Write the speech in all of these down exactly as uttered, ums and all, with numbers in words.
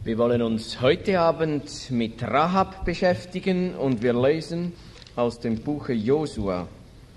Wir wollen uns heute Abend mit Rahab beschäftigen und wir lesen aus dem Buche Josua.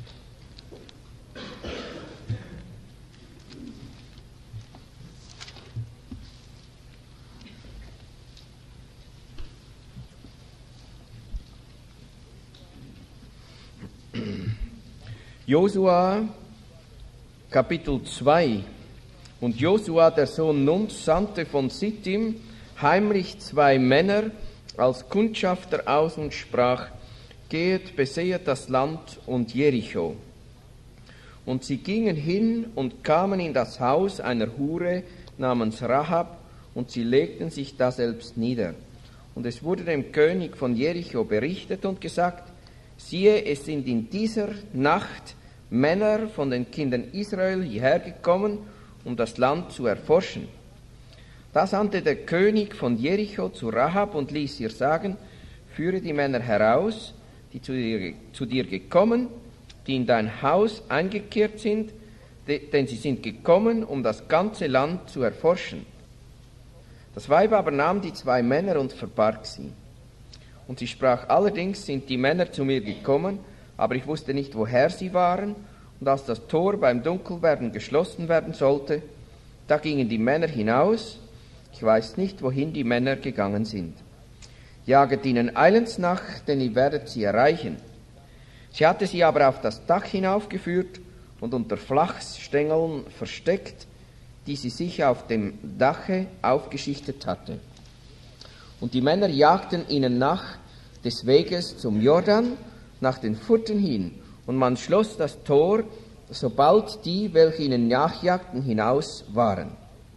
Josua, Kapitel zwei. Und Josua, der Sohn Nuns, sandte von Sittim heimlich zwei Männer als Kundschafter aus und sprach: Gehet, besehet das Land und Jericho. Und sie gingen hin und kamen in das Haus einer Hure namens Rahab, und sie legten sich daselbst nieder. Und es wurde dem König von Jericho berichtet und gesagt: Siehe, es sind in dieser Nacht Männer von den Kindern Israel hierher gekommen, um das Land zu erforschen. Da sandte der König von Jericho zu Rahab und ließ ihr sagen: Führe die Männer heraus, die zu dir, zu dir gekommen, die in dein Haus eingekehrt sind, denn sie sind gekommen, um das ganze Land zu erforschen. Das Weib aber nahm die zwei Männer und verbarg sie. Und sie sprach: Allerdings sind die Männer zu mir gekommen, aber ich wusste nicht, woher sie waren. Und als das Tor beim Dunkelwerden geschlossen werden sollte, da gingen die Männer hinaus. Ich weiß nicht, wohin die Männer gegangen sind. Jaget ihnen eilends nach, denn ihr werdet sie erreichen. Sie hatte sie aber auf das Dach hinaufgeführt und unter Flachsstängeln versteckt, die sie sich auf dem Dache aufgeschichtet hatte. Und die Männer jagten ihnen nach des Weges zum Jordan, nach den Furten hin, und man schloss das Tor, sobald die, welche ihnen nachjagten, hinaus waren.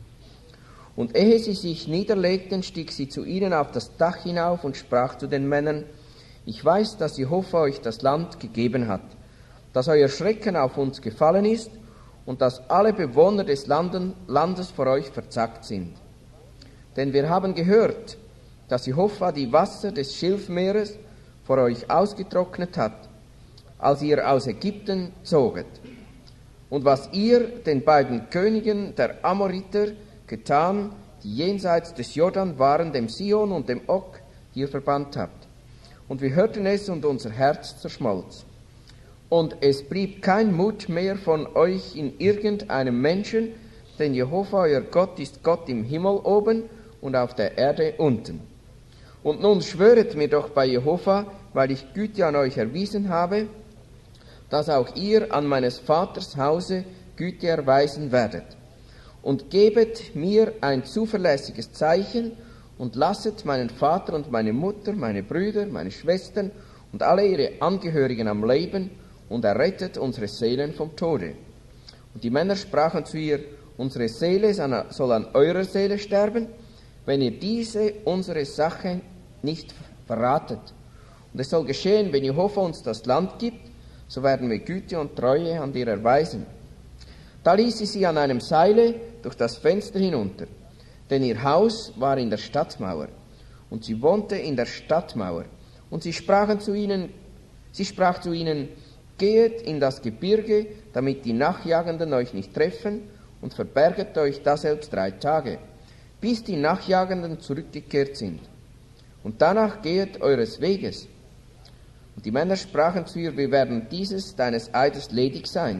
Und ehe sie sich niederlegten, stieg sie zu ihnen auf das Dach hinauf und sprach zu den Männern: Ich weiß, dass Jehova euch das Land gegeben hat, dass euer Schrecken auf uns gefallen ist und dass alle Bewohner des Landes vor euch verzagt sind. Denn wir haben gehört, dass Jehova die Wasser des Schilfmeeres vor euch ausgetrocknet hat, als ihr aus Ägypten zoget. Und was ihr den beiden Königen der Amoriter getan, die jenseits des Jordan waren, dem Sion und dem Og, die ihr verbannt habt. Und wir hörten es, und unser Herz zerschmolz. Und es blieb kein Mut mehr von euch in irgendeinem Menschen, denn Jehova euer Gott ist Gott im Himmel oben und auf der Erde unten. Und nun schwöret mir doch bei Jehova, weil ich Güte an euch erwiesen habe, dass auch ihr an meines Vaters Hause Güte erweisen werdet. Und gebet mir ein zuverlässiges Zeichen und lasset meinen Vater und meine Mutter, meine Brüder, meine Schwestern und alle ihre Angehörigen am Leben und errettet unsere Seelen vom Tode. Und die Männer sprachen zu ihr: Unsere Seele soll an eurer Seele sterben, wenn ihr diese unsere Sache nicht verratet. Und es soll geschehen, wenn Jehova uns das Land gibt, so werden wir Güte und Treue an dir erweisen. Da ließ sie sie an einem Seile durch das Fenster hinunter, denn ihr Haus war in der Stadtmauer, und sie wohnte in der Stadtmauer. Und sie sprachen zu ihnen, sie sprach zu ihnen: Gehet in das Gebirge, damit die Nachjagenden euch nicht treffen, und verberget euch daselbst drei Tage, bis die Nachjagenden zurückgekehrt sind. Und danach gehet eures Weges. Und die Männer sprachen zu ihr: Wir werden dieses deines Eides ledig sein,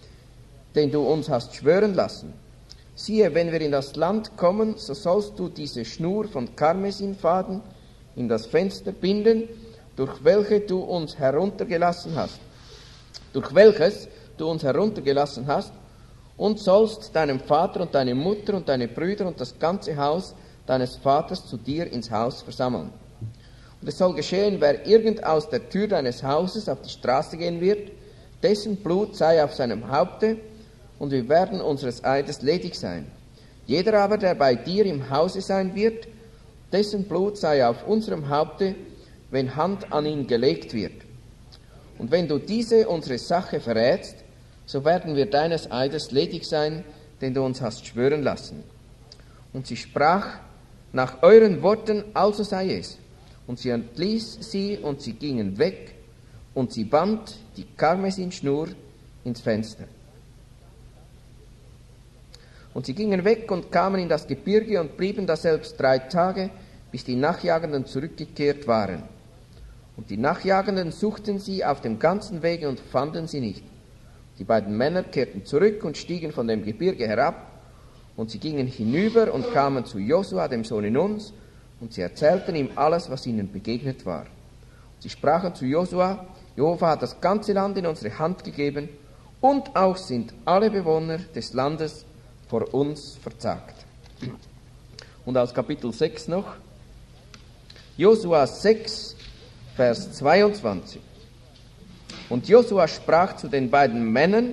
den du uns hast schwören lassen. Siehe, wenn wir in das Land kommen, so sollst du diese Schnur von Karmesinfaden in das Fenster binden, durch welche du uns heruntergelassen hast, durch welches du uns heruntergelassen hast, und sollst deinem Vater und deine Mutter und deine Brüder und das ganze Haus deines Vaters zu dir ins Haus versammeln. Und es soll geschehen, wer irgend aus der Tür deines Hauses auf die Straße gehen wird, dessen Blut sei auf seinem Haupte, und wir werden unseres Eides ledig sein. Jeder aber, der bei dir im Hause sein wird, dessen Blut sei auf unserem Haupte, wenn Hand an ihn gelegt wird. Und wenn du diese unsere Sache verrätst, so werden wir deines Eides ledig sein, den du uns hast schwören lassen. Und sie sprach: Nach euren Worten also sei es. Und sie entließ sie, und sie gingen weg, und sie band die Karmesinschnur ins Fenster. Und sie gingen weg und kamen in das Gebirge und blieben daselbst drei Tage, bis die Nachjagenden zurückgekehrt waren. Und die Nachjagenden suchten sie auf dem ganzen Wege und fanden sie nicht. Die beiden Männer kehrten zurück und stiegen von dem Gebirge herab, und sie gingen hinüber und kamen zu Josua, dem Sohn Nuns, und sie erzählten ihm alles, was ihnen begegnet war. Sie sprachen zu Josua: Jehova hat das ganze Land in unsere Hand gegeben, und auch sind alle Bewohner des Landes vor uns verzagt. Und aus Kapitel sechs noch, Josua sechs, Vers zweiundzwanzig. Und Josua sprach zu den beiden Männern,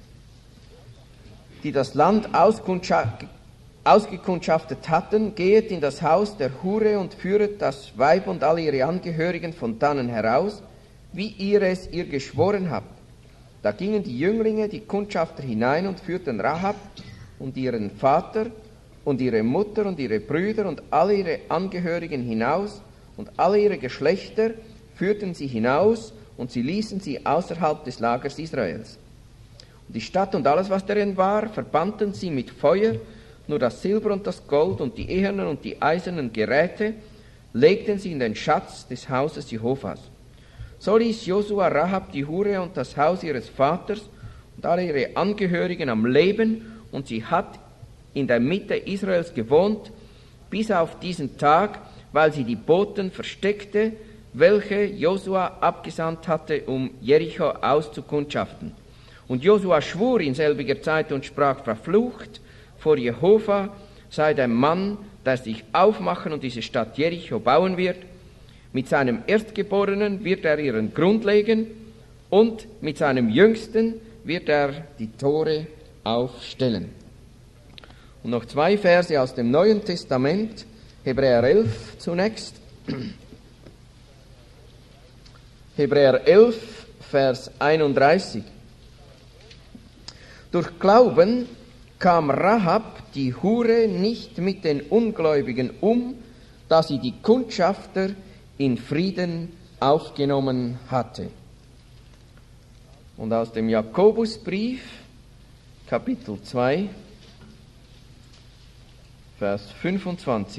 die das Land ausgekundschaftet hatten: Gehet in das Haus der Hure und führet das Weib und alle ihre Angehörigen von dannen heraus, wie ihr es ihr geschworen habt. Da gingen die Jünglinge, die Kundschafter, hinein und führten Rahab und ihren Vater und ihre Mutter und ihre Brüder und alle ihre Angehörigen hinaus, und alle ihre Geschlechter führten sie hinaus, und sie ließen sie außerhalb des Lagers Israels. Und die Stadt und alles, was darin war, verbannten sie mit Feuer, nur das Silber und das Gold und die ehernen und die eisernen Geräte legten sie in den Schatz des Hauses Jehovas. So ließ Josua Rahab die Hure und das Haus ihres Vaters und alle ihre Angehörigen am Leben, und sie hat in der Mitte Israels gewohnt, bis auf diesen Tag, weil sie die Boten versteckte, welche Josua abgesandt hatte, um Jericho auszukundschaften. Und Josua schwur in selbiger Zeit und sprach: Verflucht vor Jehova sei der Mann, der sich aufmachen und diese Stadt Jericho bauen wird. Mit seinem Erstgeborenen wird er ihren Grund legen, und mit seinem Jüngsten wird er die Tore aufstellen. Und noch zwei Verse aus dem Neuen Testament, Hebräer elf zunächst. Hebräer elf, Vers einunddreißig. Durch Glauben kam Rahab, die Hure, nicht mit den Ungläubigen um, da sie die Kundschafter in Frieden aufgenommen hatte. Und aus dem Jakobusbrief, Kapitel zwei, Vers fünfundzwanzig.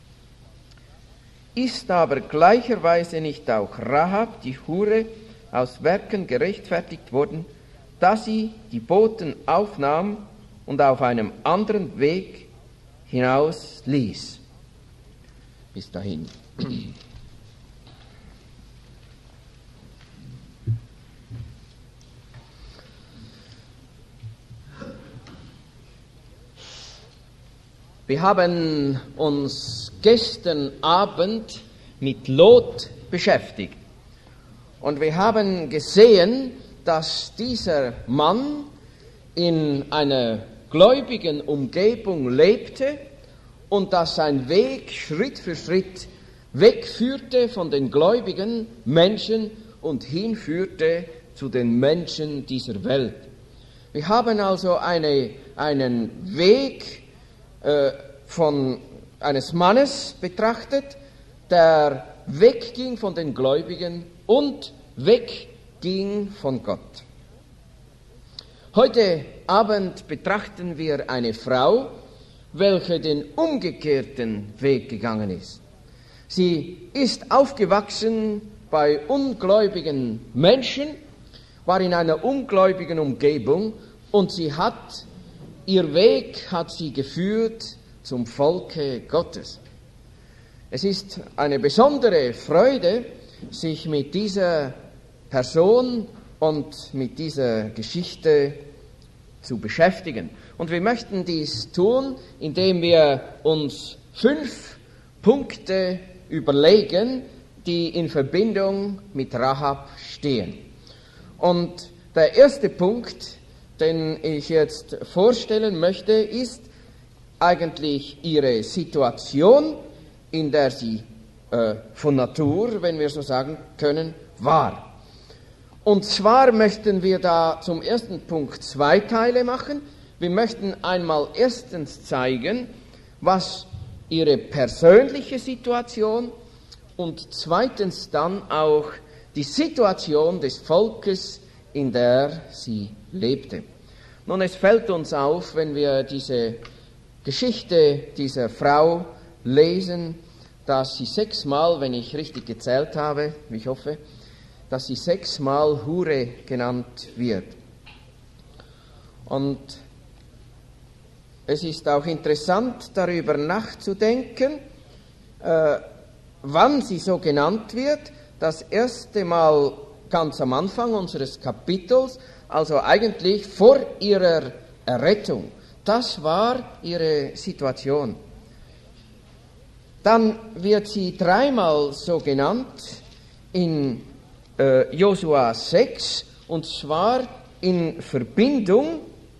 Ist aber gleicherweise nicht auch Rahab, die Hure, aus Werken gerechtfertigt worden, da sie die Boten aufnahm und auf einem anderen Weg hinaus ließ? Bis dahin. Wir haben uns gestern Abend mit Lot beschäftigt und wir haben gesehen, dass dieser Mann in einer gläubigen Umgebung lebte und dass sein Weg Schritt für Schritt wegführte von den gläubigen Menschen und hinführte zu den Menschen dieser Welt. Wir haben also eine, einen Weg von eines Mannes betrachtet, der wegging von den Gläubigen und wegging von Gott. Heute Abend betrachten wir eine Frau, welche den umgekehrten Weg gegangen ist. Sie ist aufgewachsen bei ungläubigen Menschen, war in einer ungläubigen Umgebung, und sie hat Ihr Weg hat sie geführt zum Volke Gottes. Es ist eine besondere Freude, sich mit dieser Person und mit dieser Geschichte zu beschäftigen. Und wir möchten dies tun, indem wir uns fünf Punkte überlegen, die in Verbindung mit Rahab stehen. Und der erste Punkt, den ich jetzt vorstellen möchte, ist eigentlich ihre Situation, in der sie äh, von Natur, wenn wir so sagen können, war. Und zwar möchten wir da zum ersten Punkt zwei Teile machen. Wir möchten einmal erstens zeigen, was ihre persönliche Situation, und zweitens dann auch die Situation des Volkes, in der sie lebte. Nun, es fällt uns auf, wenn wir diese Geschichte dieser Frau lesen, dass sie sechsmal, wenn ich richtig gezählt habe, ich hoffe, dass sie sechsmal Hure genannt wird. Und es ist auch interessant, darüber nachzudenken, äh, wann sie so genannt wird. Das erste Mal ganz am Anfang unseres Kapitels, also eigentlich vor ihrer Errettung. Das war ihre Situation. Dann wird sie dreimal so genannt in äh, Josua sechs, und zwar in Verbindung,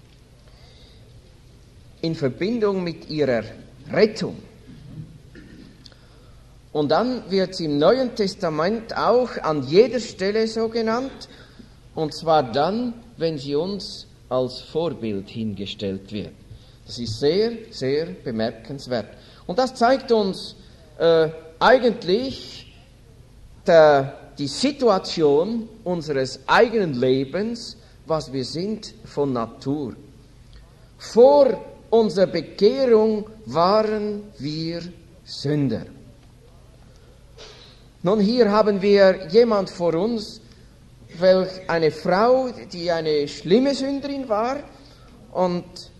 in Verbindung mit ihrer Rettung. Und dann wird sie im Neuen Testament auch an jeder Stelle so genannt, und zwar dann, wenn sie uns als Vorbild hingestellt wird. Das ist sehr, sehr bemerkenswert. Und das zeigt uns äh, eigentlich der, die Situation unseres eigenen Lebens, was wir sind von Natur. Vor unserer Bekehrung waren wir Sünder. Nun, hier haben wir jemand vor uns, welch eine Frau, die eine schlimme Sünderin war, und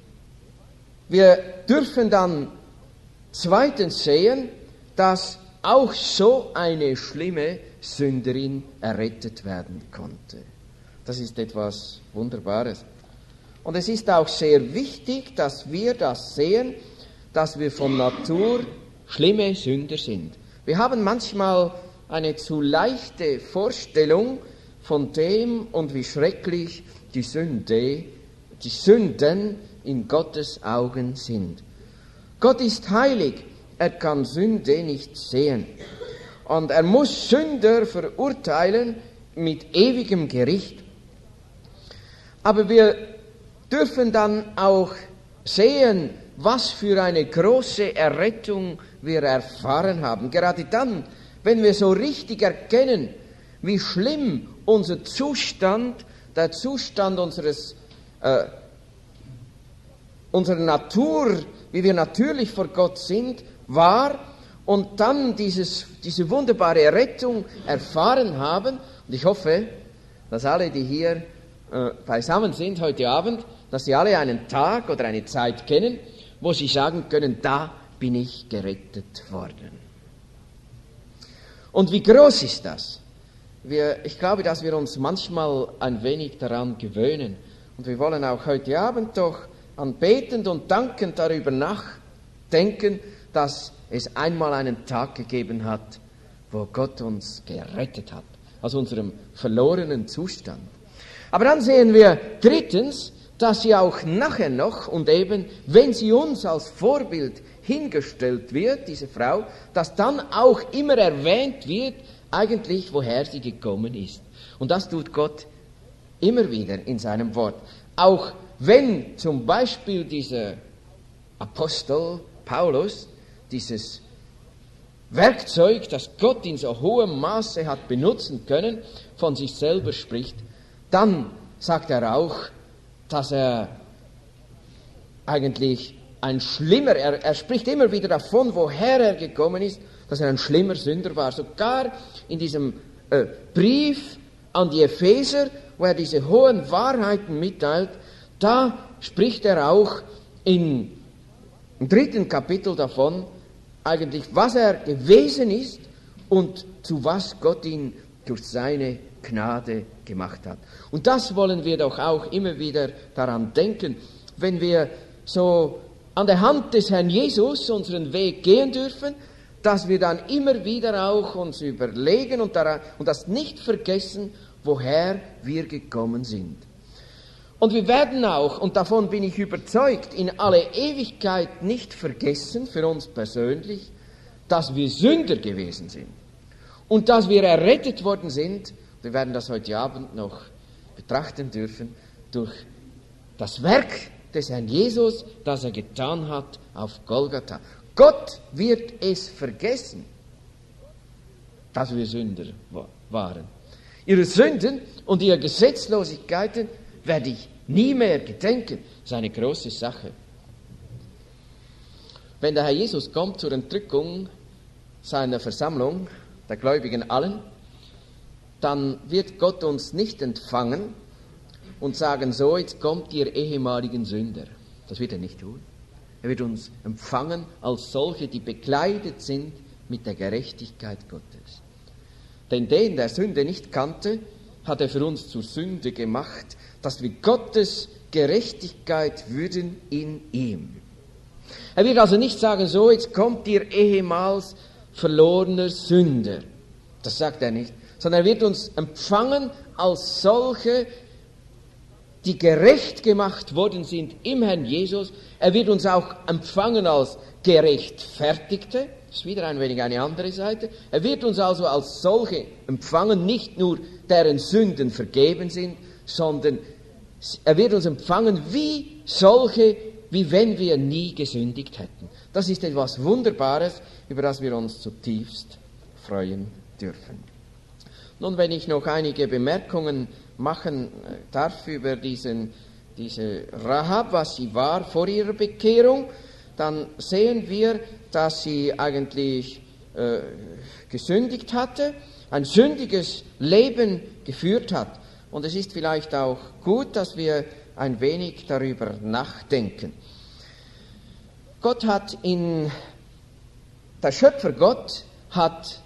wir dürfen dann zweitens sehen, dass auch so eine schlimme Sünderin errettet werden konnte. Das ist etwas Wunderbares. Und es ist auch sehr wichtig, dass wir das sehen, dass wir von Natur schlimme Sünder sind. Wir haben manchmal eine zu leichte Vorstellung von dem und wie schrecklich die Sünde, die Sünden in Gottes Augen sind. Gott ist heilig, er kann Sünde nicht sehen. Und er muss Sünder verurteilen mit ewigem Gericht. Aber wir dürfen dann auch sehen, was für eine große Errettung wir erfahren haben. Gerade dann, wenn wir so richtig erkennen, wie schlimm unser Zustand, der Zustand unseres, äh, unserer Natur, wie wir natürlich vor Gott sind, war, und dann dieses, diese wunderbare Errettung erfahren haben. Und ich hoffe, dass alle, die hier äh, beisammen sind heute Abend, dass sie alle einen Tag oder eine Zeit kennen, wo sie sagen können, da bin ich gerettet worden. Und wie groß ist das? Wir, ich glaube, dass wir uns manchmal ein wenig daran gewöhnen. Und wir wollen auch heute Abend doch anbetend und dankend darüber nachdenken, dass es einmal einen Tag gegeben hat, wo Gott uns gerettet hat, aus unserem verlorenen Zustand. Aber dann sehen wir drittens, dass sie auch nachher noch, und eben, wenn sie uns als Vorbild hingestellt wird, diese Frau, dass dann auch immer erwähnt wird, eigentlich, woher sie gekommen ist. Und das tut Gott immer wieder in seinem Wort. Auch wenn zum Beispiel dieser Apostel Paulus, dieses Werkzeug, das Gott in so hohem Maße hat benutzen können, von sich selber spricht, dann sagt er auch, dass er eigentlich ein schlimmer, er, er spricht immer wieder davon, woher er gekommen ist, dass er ein schlimmer Sünder war. Sogar in diesem äh, Brief an die Epheser, wo er diese hohen Wahrheiten mitteilt, da spricht er auch in, im dritten Kapitel davon, eigentlich, was er gewesen ist und zu was Gott ihn durch seine Gnade gemacht hat. Und das wollen wir doch auch immer wieder daran denken, wenn wir so an der Hand des Herrn Jesus unseren Weg gehen dürfen, dass wir dann immer wieder auch uns überlegen und, daran, und das nicht vergessen, woher wir gekommen sind. Und wir werden auch, und davon bin ich überzeugt, in alle Ewigkeit nicht vergessen, für uns persönlich, dass wir Sünder gewesen sind und dass wir errettet worden sind. Wir werden das heute Abend noch betrachten dürfen, durch das Werk des Herrn Jesus, das er getan hat auf Golgatha. Gott wird es vergessen, dass wir Sünder waren. Ihre Sünden und ihre Gesetzlosigkeiten werde ich nie mehr gedenken. Das ist eine große Sache. wenn der Herr Jesus kommt zur Entrückung seiner Versammlung, der Gläubigen allen, dann wird Gott uns nicht empfangen und sagen, so, jetzt kommt ihr ehemaligen Sünder. Das wird er nicht tun. Er wird uns empfangen als solche, die bekleidet sind mit der Gerechtigkeit Gottes. Denn den, der Sünde nicht kannte, hat er für uns zur Sünde gemacht, dass wir Gottes Gerechtigkeit würden in ihm. Er wird also nicht sagen, so, jetzt kommt ihr ehemals verlorener Sünder. Das sagt er nicht. Sondern er wird uns empfangen als solche, die gerecht gemacht worden sind im Herrn Jesus. Er wird uns auch empfangen als Gerechtfertigte. Das ist wieder ein wenig eine andere Seite. Er wird uns also als solche empfangen, nicht nur deren Sünden vergeben sind, sondern er wird uns empfangen wie solche, wie wenn wir nie gesündigt hätten. Das ist etwas Wunderbares, über das wir uns zutiefst freuen dürfen. Nun, wenn ich noch einige Bemerkungen machen darf über diesen, diese Rahab, was sie war vor ihrer Bekehrung, dann sehen wir, dass sie eigentlich äh, gesündigt hatte, ein sündiges Leben geführt hat. Und es ist vielleicht auch gut, dass wir ein wenig darüber nachdenken. Gott hat in, der Schöpfer Gott hat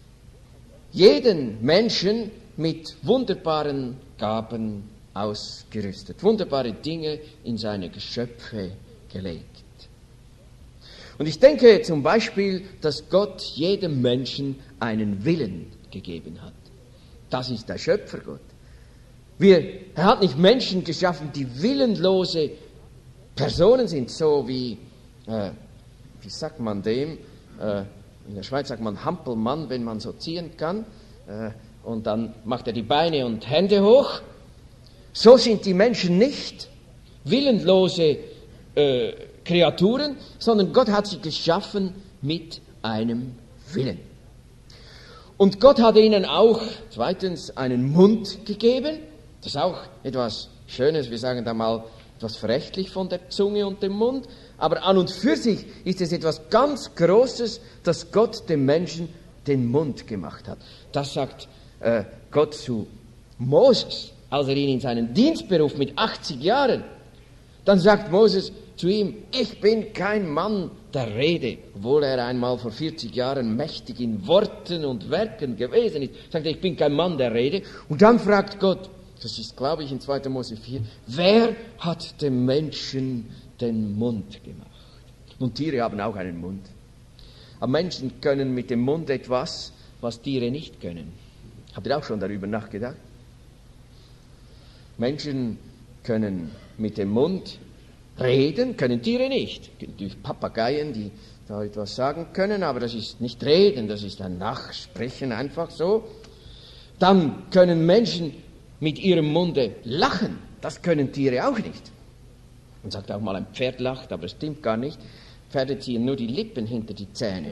jeden Menschen mit wunderbaren Gaben ausgerüstet, wunderbare Dinge in seine Geschöpfe gelegt. Und ich denke zum Beispiel, dass Gott jedem Menschen einen Willen gegeben hat. Das ist der Schöpfer Gott. Wir, er hat nicht Menschen geschaffen, die willenlose Personen sind, so wie, äh, wie sagt man dem, äh, in der Schweiz sagt man Hampelmann, wenn man so ziehen kann, äh, und dann macht er die Beine und Hände hoch. So sind die Menschen nicht willenlose äh, Kreaturen, sondern Gott hat sie geschaffen mit einem Willen. Und Gott hat ihnen auch, zweitens, einen Mund gegeben. Das ist auch etwas Schönes, wir sagen da mal etwas verächtlich von der Zunge und dem Mund. Aber an und für sich ist es etwas ganz Großes, dass Gott dem Menschen den Mund gemacht hat. Das sagt äh, Gott zu Moses, als er ihn in seinen Dienst beruft mit achtzig Jahren. Dann sagt Moses zu ihm, ich bin kein Mann der Rede, obwohl er einmal vor vierzig Jahren mächtig in Worten und Werken gewesen ist. Sagt er, ich bin kein Mann der Rede. Und dann fragt Gott, das ist, glaube ich, in zweiter Mose vier, wer hat dem Menschen den Mund gemacht? Und Tiere haben auch einen Mund. Aber Menschen können mit dem Mund etwas, was Tiere nicht können. Habt ihr auch schon darüber nachgedacht? Menschen können mit dem Mund reden, können Tiere nicht. Durch Papageien, die da etwas sagen können, aber das ist nicht reden, das ist ein Nachsprechen, einfach so. Dann können Menschen mit ihrem Munde lachen. Das können Tiere auch nicht. Man sagt auch mal, ein Pferd lacht, aber es stimmt gar nicht. Pferde ziehen nur die Lippen hinter die Zähne.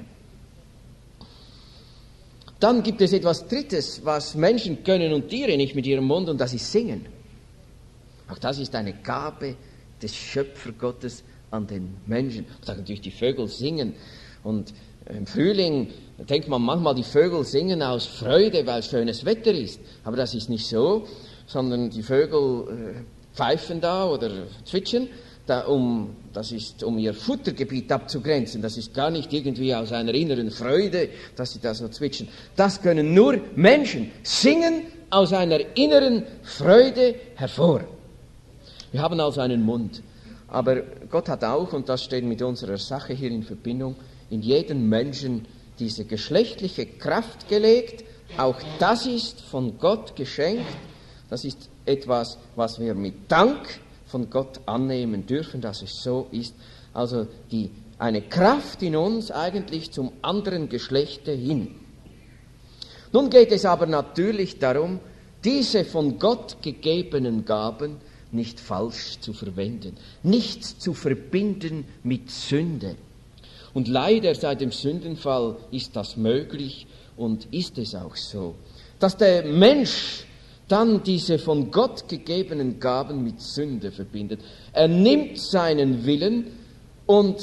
Dann gibt es etwas Drittes, was Menschen können und Tiere nicht mit ihrem Mund, und das ist Singen. Auch das ist eine Gabe des Schöpfergottes an den Menschen. Da sagen natürlich die Vögel singen. Und im Frühling denkt man manchmal, die Vögel singen aus Freude, weil schönes Wetter ist. Aber das ist nicht so, sondern die Vögel äh, pfeifen da oder zwitschern, da um, das ist, um ihr Futtergebiet abzugrenzen. Das ist gar nicht irgendwie aus einer inneren Freude, dass sie da so zwitschern. Das können nur Menschen singen aus einer inneren Freude hervor. Wir haben also einen Mund. Aber Gott hat auch, und das steht mit unserer Sache hier in Verbindung, in jeden Menschen diese geschlechtliche Kraft gelegt. Auch das ist von Gott geschenkt. Das ist etwas, was wir mit Dank von Gott annehmen dürfen, dass es so ist. Also die, eine Kraft in uns eigentlich zum anderen Geschlechte hin. Nun geht es aber natürlich darum, diese von Gott gegebenen Gaben nicht falsch zu verwenden, nichts zu verbinden mit Sünde. Und leider seit dem Sündenfall ist das möglich und ist es auch so, dass der Mensch dann diese von Gott gegebenen Gaben mit Sünde verbindet. Er nimmt seinen Willen und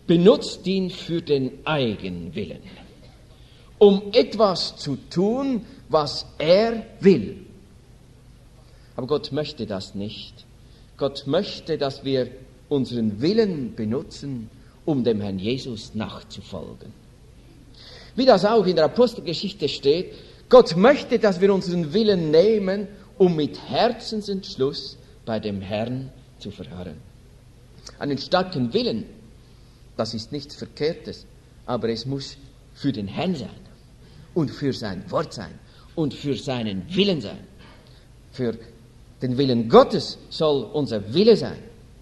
benutzt ihn für den Eigenwillen, um etwas zu tun, was er will. Aber Gott möchte das nicht. Gott möchte, dass wir unseren Willen benutzen, um dem Herrn Jesus nachzufolgen. Wie das auch in der Apostelgeschichte steht, Gott möchte, dass wir unseren Willen nehmen, um mit Herzensentschluss bei dem Herrn zu verharren. Einen starken Willen, das ist nichts Verkehrtes, aber es muss für den Herrn sein und für sein Wort sein und für seinen Willen sein. Für den Willen Gottes soll unser Wille sein.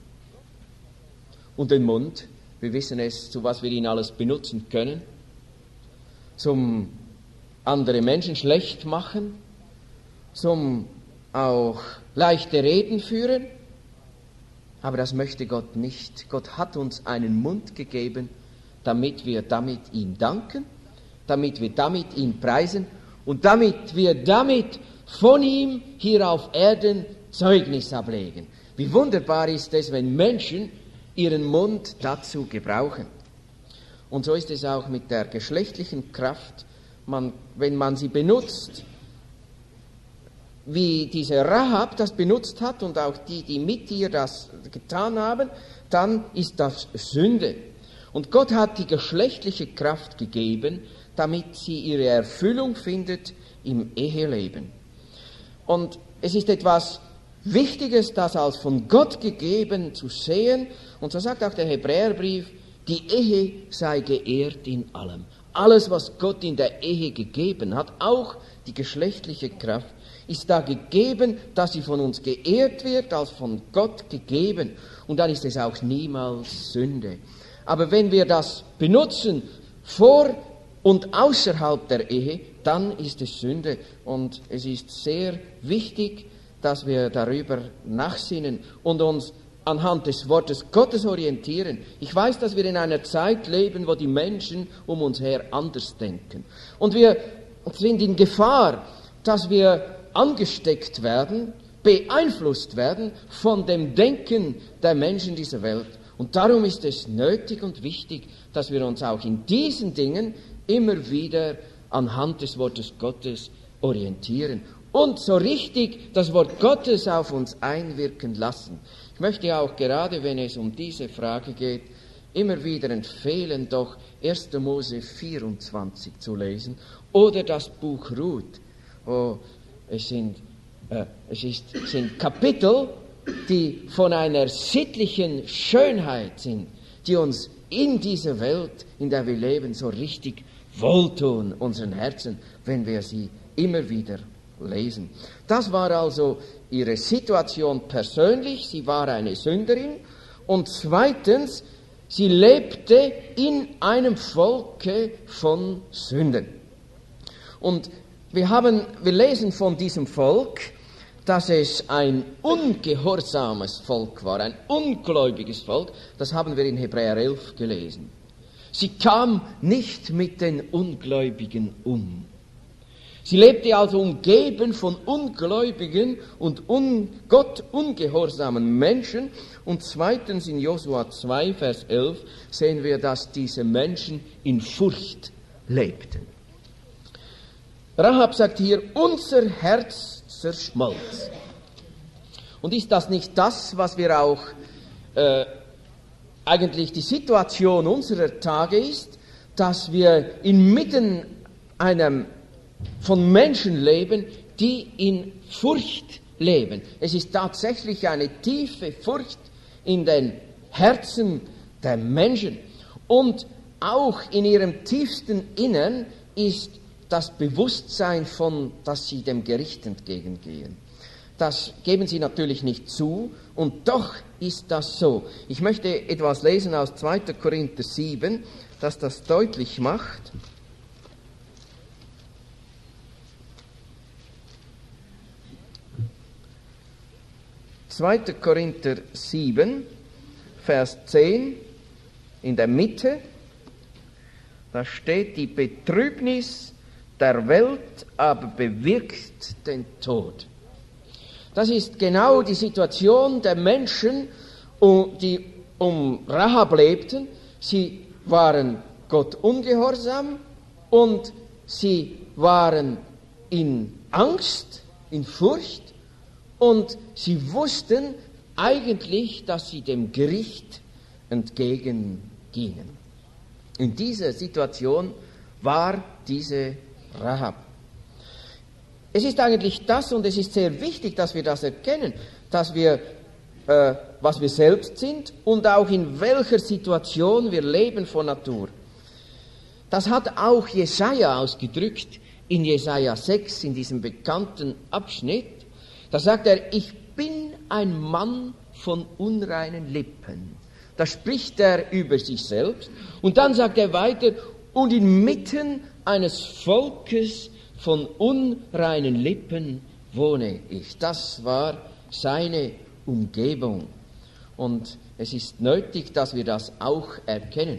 Und den Mund, wir wissen es, zu was wir ihn alles benutzen können, zum andere Menschen schlecht machen, zum auch leichte Reden führen, aber das möchte Gott nicht. Gott hat uns einen Mund gegeben, damit wir damit ihm danken, damit wir damit ihn preisen und damit wir damit von ihm hier auf Erden Zeugnis ablegen. Wie wunderbar ist es, wenn Menschen ihren Mund dazu gebrauchen. Und so ist es auch mit der geschlechtlichen Kraft, man, wenn man sie benutzt, wie diese Rahab das benutzt hat und auch die, die mit ihr das getan haben, dann ist das Sünde. Und Gott hat die geschlechtliche Kraft gegeben, damit sie ihre Erfüllung findet im Eheleben. Und es ist etwas Wichtiges, das als von Gott gegeben zu sehen. Und so sagt auch der Hebräerbrief, die Ehe sei geehrt in allem. Alles, was Gott in der Ehe gegeben hat, auch die geschlechtliche Kraft, ist da gegeben, dass sie von uns geehrt wird, als von Gott gegeben. Und dann ist es auch niemals Sünde. Aber wenn wir das benutzen vor und außerhalb der Ehe, dann ist es Sünde. Und es ist sehr wichtig, dass wir darüber nachsinnen und uns anhand des Wortes Gottes orientieren. Ich weiß, dass wir in einer Zeit leben, wo die Menschen um uns her anders denken. Und wir sind in Gefahr, dass wir angesteckt werden, beeinflusst werden von dem Denken der Menschen dieser Welt. Und darum ist es nötig und wichtig, dass wir uns auch in diesen Dingen immer wieder anhand des Wortes Gottes orientieren und so richtig das Wort Gottes auf uns einwirken lassen. Ich möchte auch gerade, wenn es um diese Frage geht, immer wieder empfehlen, doch erster Mose vierundzwanzig zu lesen oder das Buch Ruth. Oh, es sind, äh, es ist, sind Kapitel, die von einer sittlichen Schönheit sind, die uns in dieser Welt, in der wir leben, so richtig wohltun, unseren Herzen, wenn wir sie immer wieder lesen. Das war also ihre Situation persönlich. Sie war eine Sünderin. Und zweitens, sie lebte in einem Volke von Sünden. Und wir haben, wir lesen von diesem Volk, dass es ein ungehorsames Volk war, ein ungläubiges Volk. Das haben wir in Hebräer elf gelesen. Sie kam nicht mit den Ungläubigen um. Sie lebte also umgeben von ungläubigen und un, Gott ungehorsamen Menschen. Und zweitens in Josua zwei, Vers elf sehen wir, dass diese Menschen in Furcht lebten. Rahab sagt hier, unser Herz zerschmolz. Und ist das nicht das, was wir auch äh, eigentlich die Situation unserer Tage ist, dass wir inmitten einem von Menschen leben, die in Furcht leben. Es ist tatsächlich eine tiefe Furcht in den Herzen der Menschen. Und auch in ihrem tiefsten Innern ist das Bewusstsein von, dass sie dem Gericht entgegengehen. Das geben sie natürlich nicht zu, und doch ist das so. Ich möchte etwas lesen aus zweiter Korinther sieben, das das deutlich macht. zweiter Korinther sieben, Vers zehn, in der Mitte, da steht, die Betrübnis der Welt aber bewirkt den Tod. Das ist genau die Situation der Menschen, die um Rahab lebten. sie waren Gott ungehorsam und sie waren in Angst, in Furcht und sie wussten eigentlich, dass sie dem Gericht entgegengingen. In dieser Situation war diese Rahab. Es ist eigentlich das, und es ist sehr wichtig, dass wir das erkennen, dass wir, äh, was wir selbst sind und auch in welcher Situation wir leben von Natur. Das hat auch Jesaja ausgedrückt in Jesaja sechs, in diesem bekannten Abschnitt. Da sagt er, ich bin ein Mann von unreinen Lippen. Da spricht er über sich selbst. Und dann sagt er weiter, und inmitten eines Volkes von unreinen Lippen wohne ich. Das war seine Umgebung. Und es ist nötig, dass wir das auch erkennen.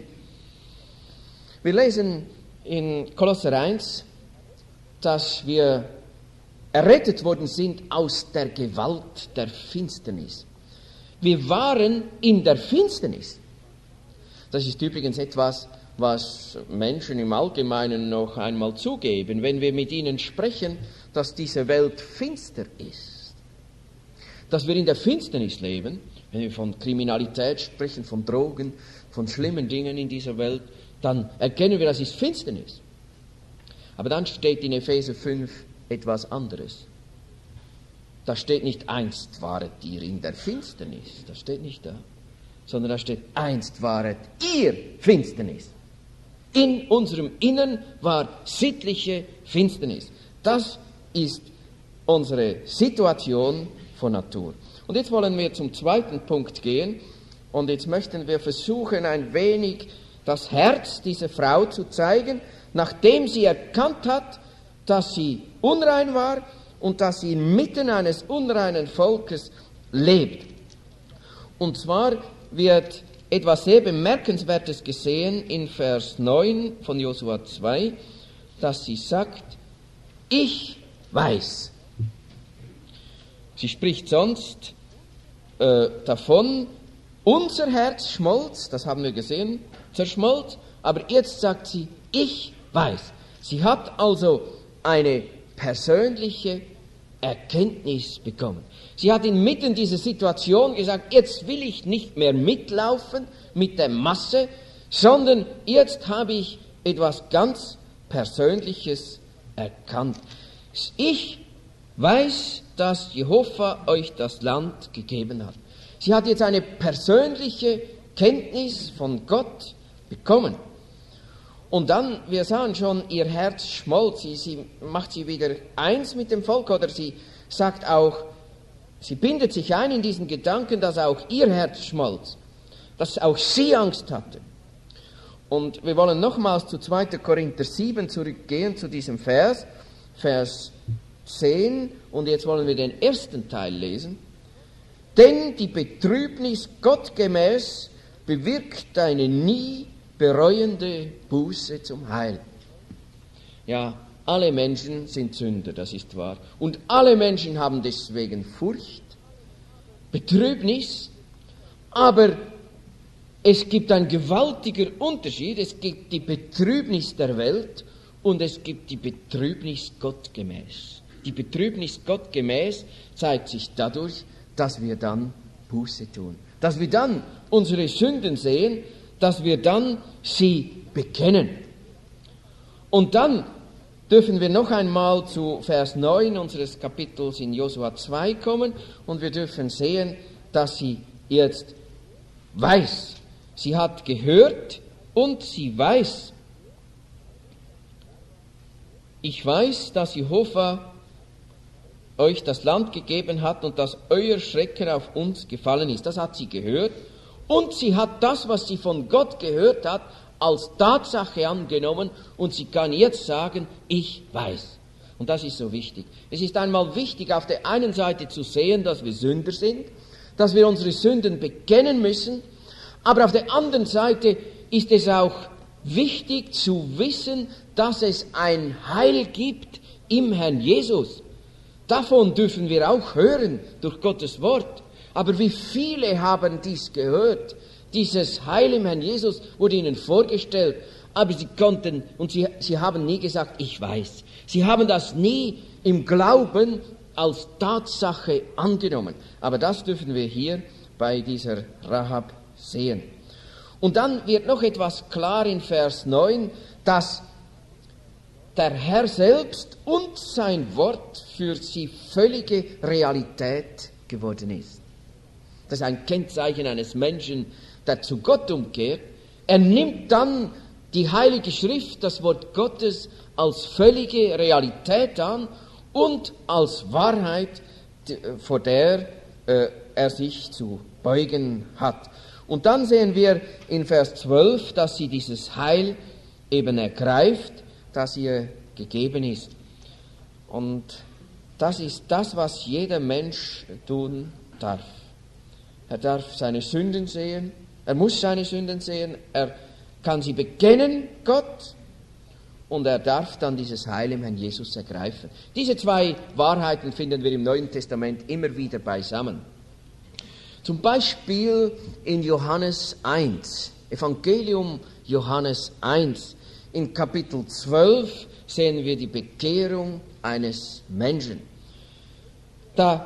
Wir lesen in Kolosser eins, dass wir errettet worden sind aus der Gewalt der Finsternis. Wir waren in der Finsternis. Das ist übrigens etwas, was Menschen im Allgemeinen noch einmal zugeben, wenn wir mit ihnen sprechen, dass diese Welt finster ist. Dass wir in der Finsternis leben, wenn wir von Kriminalität sprechen, von Drogen, von schlimmen Dingen in dieser Welt, dann erkennen wir, das ist Finsternis. Aber dann steht in Epheser fünf etwas anderes. Da steht nicht, einst waret ihr in der Finsternis. Das steht nicht da. Sondern da steht, einst waret ihr Finsternis. In unserem Innern war sittliche Finsternis. Das ist unsere Situation von Natur. Und jetzt wollen wir zum zweiten Punkt gehen. Und jetzt möchten wir versuchen, ein wenig das Herz dieser Frau zu zeigen, nachdem sie erkannt hat, dass sie unrein war und dass sie inmitten eines unreinen Volkes lebt. Und zwar wird etwas sehr Bemerkenswertes gesehen in Vers neun von Josua zwei, dass sie sagt, ich weiß. Sie spricht sonst äh, davon, unser Herz schmolz, das haben wir gesehen, zerschmolz, aber jetzt sagt sie, ich weiß. Sie hat also eine persönliche Erkenntnis bekommen. Sie hat inmitten dieser Situation gesagt, jetzt will ich nicht mehr mitlaufen mit der Masse, sondern jetzt habe ich etwas ganz Persönliches erkannt. Ich weiß, dass Jehova euch das Land gegeben hat. Sie hat jetzt eine persönliche Kenntnis von Gott bekommen. Und dann, wir sahen schon, ihr Herz schmolz, sie, sie macht sie wieder eins mit dem Volk, oder sie sagt auch, sie bindet sich ein in diesen Gedanken, dass auch ihr Herz schmolz, dass auch sie Angst hatte. Und wir wollen nochmals zu zweiter Korinther sieben zurückgehen, zu diesem Vers, Vers zehn, und jetzt wollen wir den ersten Teil lesen. Denn die Betrübnis gottgemäß bewirkt eine nie bereuende Buße zum Heil. Ja, alle Menschen sind Sünder, das ist wahr. Und alle Menschen haben deswegen Furcht, Betrübnis, aber es gibt einen gewaltigen Unterschied. Es gibt die Betrübnis der Welt und es gibt die Betrübnis gottgemäß. Die Betrübnis gottgemäß zeigt sich dadurch, dass wir dann Buße tun. Dass wir dann unsere Sünden sehen, dass wir dann sie bekennen. Und dann dürfen wir noch einmal zu Vers neun unseres Kapitels in Josua zwei kommen und wir dürfen sehen, dass sie jetzt weiß. Sie hat gehört und sie weiß. Ich weiß, dass Jehova euch das Land gegeben hat und dass euer Schrecken auf uns gefallen ist. Das hat sie gehört. Und sie hat das, was sie von Gott gehört hat, als Tatsache angenommen und sie kann jetzt sagen, ich weiß. Und das ist so wichtig. Es ist einmal wichtig, auf der einen Seite zu sehen, dass wir Sünder sind, dass wir unsere Sünden bekennen müssen, aber auf der anderen Seite ist es auch wichtig zu wissen, dass es ein Heil gibt im Herrn Jesus. Davon dürfen wir auch hören durch Gottes Wort. Aber wie viele haben dies gehört, Dieses Heil im Herrn Jesus wurde ihnen vorgestellt, aber sie konnten, und sie, sie haben nie gesagt, ich weiß. Sie haben das nie im Glauben als Tatsache angenommen. Aber das dürfen wir hier bei dieser Rahab sehen. Und dann wird noch etwas klar in Vers neun, dass der Herr selbst und sein Wort für sie völlige Realität geworden ist. Das ist ein Kennzeichen eines Menschen, der zu Gott umkehrt. Er nimmt dann die Heilige Schrift, das Wort Gottes, als völlige Realität an und als Wahrheit, vor der äh, er sich zu beugen hat. Und dann sehen wir in Vers zwölf, dass sie dieses Heil eben ergreift, das ihr gegeben ist. Und das ist das, was jeder Mensch tun darf. Er darf seine Sünden sehen, er muss seine Sünden sehen, er kann sie bekennen, Gott, und er darf dann dieses Heil im Herrn Jesus ergreifen. Diese zwei Wahrheiten finden wir im Neuen Testament immer wieder beisammen. Zum Beispiel in Johannes eins, Evangelium Johannes eins, in Kapitel zwölf sehen wir die Bekehrung eines Menschen. Da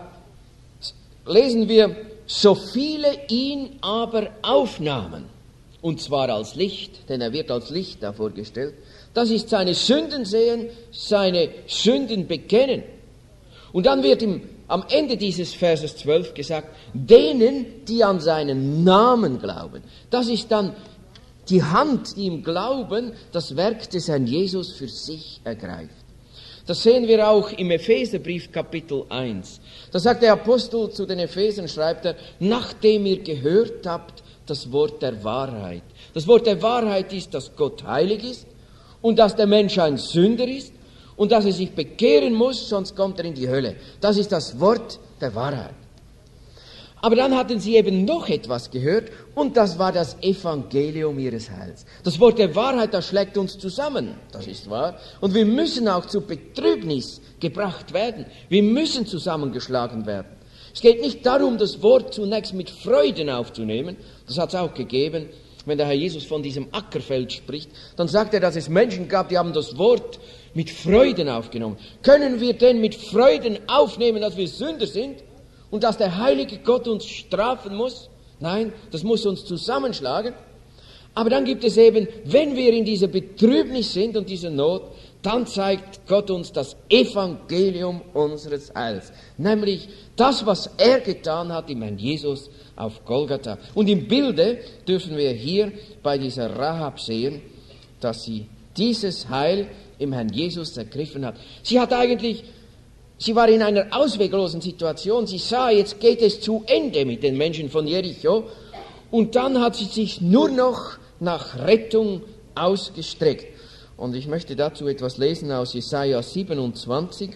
lesen wir, so viele ihn aber aufnahmen, und zwar als Licht, denn er wird als Licht da vorgestellt, das ist seine Sünden sehen, seine Sünden bekennen. Und dann wird ihm am Ende dieses Verses zwölf gesagt, denen, die an seinen Namen glauben. Das ist dann die Hand, die im Glauben das Werk des Herrn Jesus für sich ergreift. Das sehen wir auch im Epheserbrief Kapitel eins. Da sagt der Apostel zu den Ephesern, schreibt er, nachdem ihr gehört habt, das Wort der Wahrheit. Das Wort der Wahrheit ist, dass Gott heilig ist und dass der Mensch ein Sünder ist und dass er sich bekehren muss, sonst kommt er in die Hölle. Das ist das Wort der Wahrheit. Aber dann hatten sie eben noch etwas gehört und das war das Evangelium ihres Heils. Das Wort der Wahrheit, das schlägt uns zusammen, das ist wahr. Und wir müssen auch zu Betrübnis gebracht werden. Wir müssen zusammengeschlagen werden. Es geht nicht darum, das Wort zunächst mit Freuden aufzunehmen. Das hat es auch gegeben. Wenn der Herr Jesus von diesem Ackerfeld spricht, dann sagt er, dass es Menschen gab, die haben das Wort mit Freuden aufgenommen. Können wir denn mit Freuden aufnehmen, dass wir Sünder sind und dass der heilige Gott uns strafen muss? Nein, das muss uns zusammenschlagen. Aber dann gibt es eben, wenn wir in dieser Betrübnis sind und dieser Not, dann zeigt Gott uns das Evangelium unseres Heils. Nämlich das, was er getan hat im Herrn Jesus auf Golgatha. Und im Bilde dürfen wir hier bei dieser Rahab sehen, dass sie dieses Heil im Herrn Jesus ergriffen hat. Sie hat eigentlich, sie war in einer ausweglosen Situation. Sie sah, jetzt geht es zu Ende mit den Menschen von Jericho. Und dann hat sie sich nur noch nach Rettung ausgestreckt. Und ich möchte dazu etwas lesen aus Jesaja siebenundzwanzig.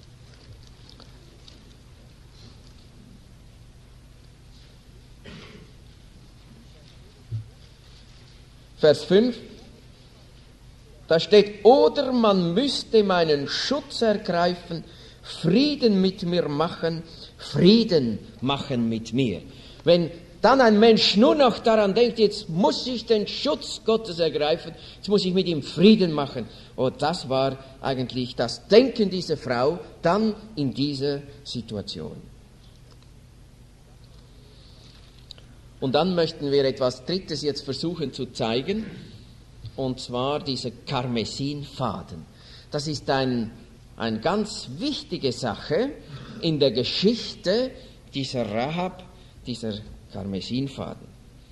Vers fünf. Da steht, oder man müsste meinen Schutz ergreifen, Frieden mit mir machen, Frieden machen mit mir. Wenn dann ein Mensch nur noch daran denkt, jetzt muss ich den Schutz Gottes ergreifen, jetzt muss ich mit ihm Frieden machen. Oh, das war eigentlich das Denken dieser Frau dann in dieser Situation. Und dann möchten wir etwas Drittes jetzt versuchen zu zeigen, und zwar dieser Karmesinfaden. Das ist ein, eine ganz wichtige Sache in der Geschichte dieser Rahab, dieser Karmesinfaden.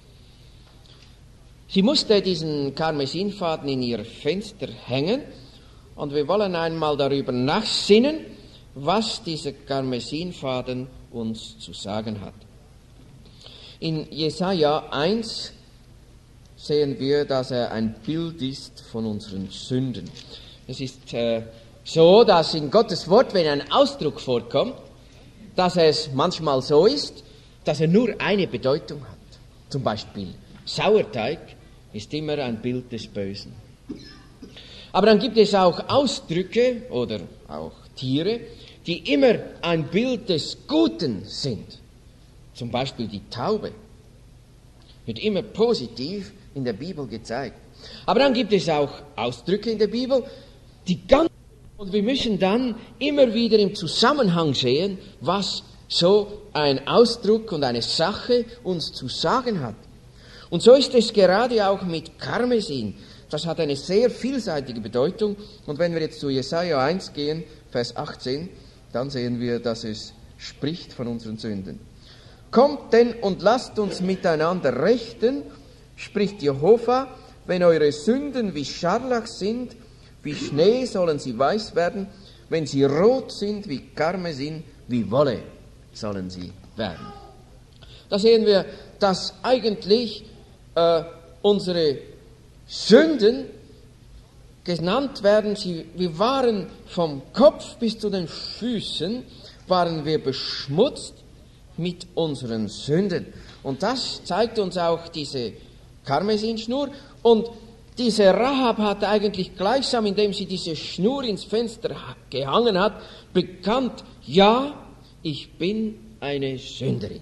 Sie musste diesen Karmesinfaden in ihr Fenster hängen und wir wollen einmal darüber nachsinnen, was dieser Karmesinfaden uns zu sagen hat. In Jesaja eins sehen wir, dass er ein Bild ist von unseren Sünden. Es ist äh, so, dass in Gottes Wort, wenn ein Ausdruck vorkommt, dass es manchmal so ist, dass er nur eine Bedeutung hat. Zum Beispiel Sauerteig ist immer ein Bild des Bösen. Aber dann gibt es auch Ausdrücke oder auch Tiere, die immer ein Bild des Guten sind. Zum Beispiel die Taube. wird immer positiv in der Bibel gezeigt. Aber dann gibt es auch Ausdrücke in der Bibel, die ganz, und wir müssen dann immer wieder im Zusammenhang sehen, was so ein Ausdruck und eine Sache uns zu sagen hat. Und so ist es gerade auch mit Karmesin. Das hat eine sehr vielseitige Bedeutung. Und wenn wir jetzt zu Jesaja eins gehen, Vers achtzehn, dann sehen wir, dass es spricht von unseren Sünden. Kommt denn und lasst uns miteinander rechten, spricht Jehova, wenn eure Sünden wie Scharlach sind, wie Schnee sollen sie weiß werden, wenn sie rot sind wie Karmesin, wie Wolle sollen sie werden. Da sehen wir, dass eigentlich äh, unsere Sünden genannt werden. Sie, wir waren vom Kopf bis zu den Füßen, waren wir beschmutzt mit unseren Sünden. Und das zeigt uns auch diese Karmesinschnur. Und diese Rahab hat eigentlich gleichsam, indem sie diese Schnur ins Fenster gehangen hat, bekannt, ja, ich bin eine Sünderin.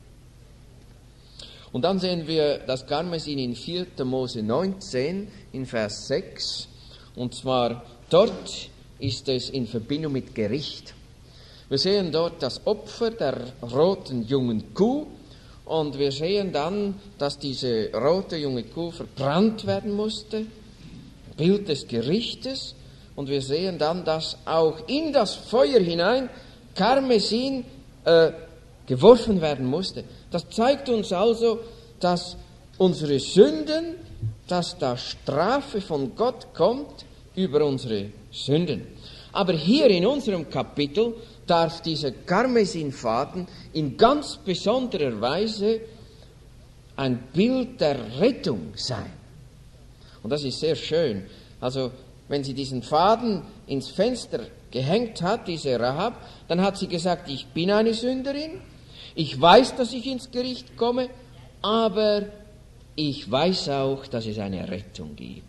Und dann sehen wir das Karmesin in vierter Mose neunzehn, in Vers sechs. Und zwar dort ist es in Verbindung mit Gericht. Wir sehen dort das Opfer der roten jungen Kuh. Und wir sehen dann, dass diese rote junge Kuh verbrannt werden musste. Bild des Gerichtes. Und wir sehen dann, dass auch in das Feuer hinein Karmesin äh, geworfen werden musste. Das zeigt uns also, dass unsere Sünden, dass da Strafe von Gott kommt über unsere Sünden. Aber hier in unserem Kapitel darf dieser Karmesinfaden in ganz besonderer Weise ein Bild der Rettung sein. Und das ist sehr schön. Also, wenn sie diesen Faden ins Fenster gehängt hat, diese Rahab, dann hat sie gesagt, ich bin eine Sünderin, ich weiß, dass ich ins Gericht komme, aber ich weiß auch, dass es eine Rettung gibt.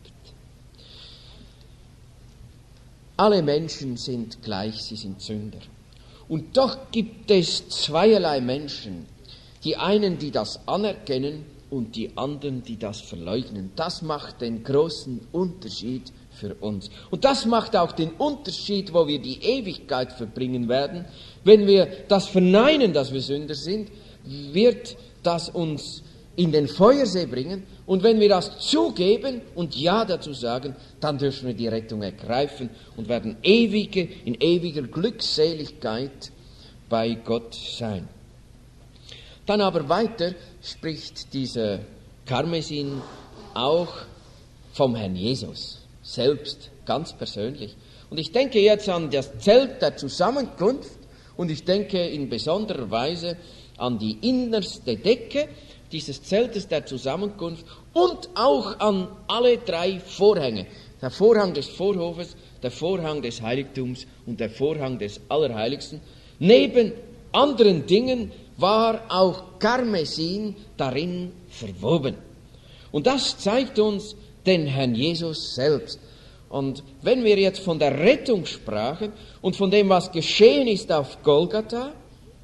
Alle Menschen sind gleich, sie sind Sünder. Und doch gibt es zweierlei Menschen. Die einen, die das anerkennen und die anderen, die das verleugnen. Das macht den großen Unterschied für uns. Und das macht auch den Unterschied, wo wir die Ewigkeit verbringen werden. Wenn wir das verneinen, dass wir Sünder sind, wird das uns in den Feuersee bringen. Und wenn wir das zugeben und Ja dazu sagen, dann dürfen wir die Rettung ergreifen und werden ewige, in ewiger Glückseligkeit bei Gott sein. Dann aber weiter spricht dieser Karmesin auch vom Herrn Jesus, selbst, ganz persönlich. Und ich denke jetzt an das Zelt der Zusammenkunft und ich denke in besonderer Weise an die innerste Decke dieses Zeltes der Zusammenkunft und auch an alle drei Vorhänge. Der Vorhang des Vorhofes, der Vorhang des Heiligtums und der Vorhang des Allerheiligsten. Neben anderen Dingen war auch Karmesin darin verwoben. Und das zeigt uns den Herrn Jesus selbst. Und wenn wir jetzt von der Rettung sprachen und von dem, was geschehen ist auf Golgatha,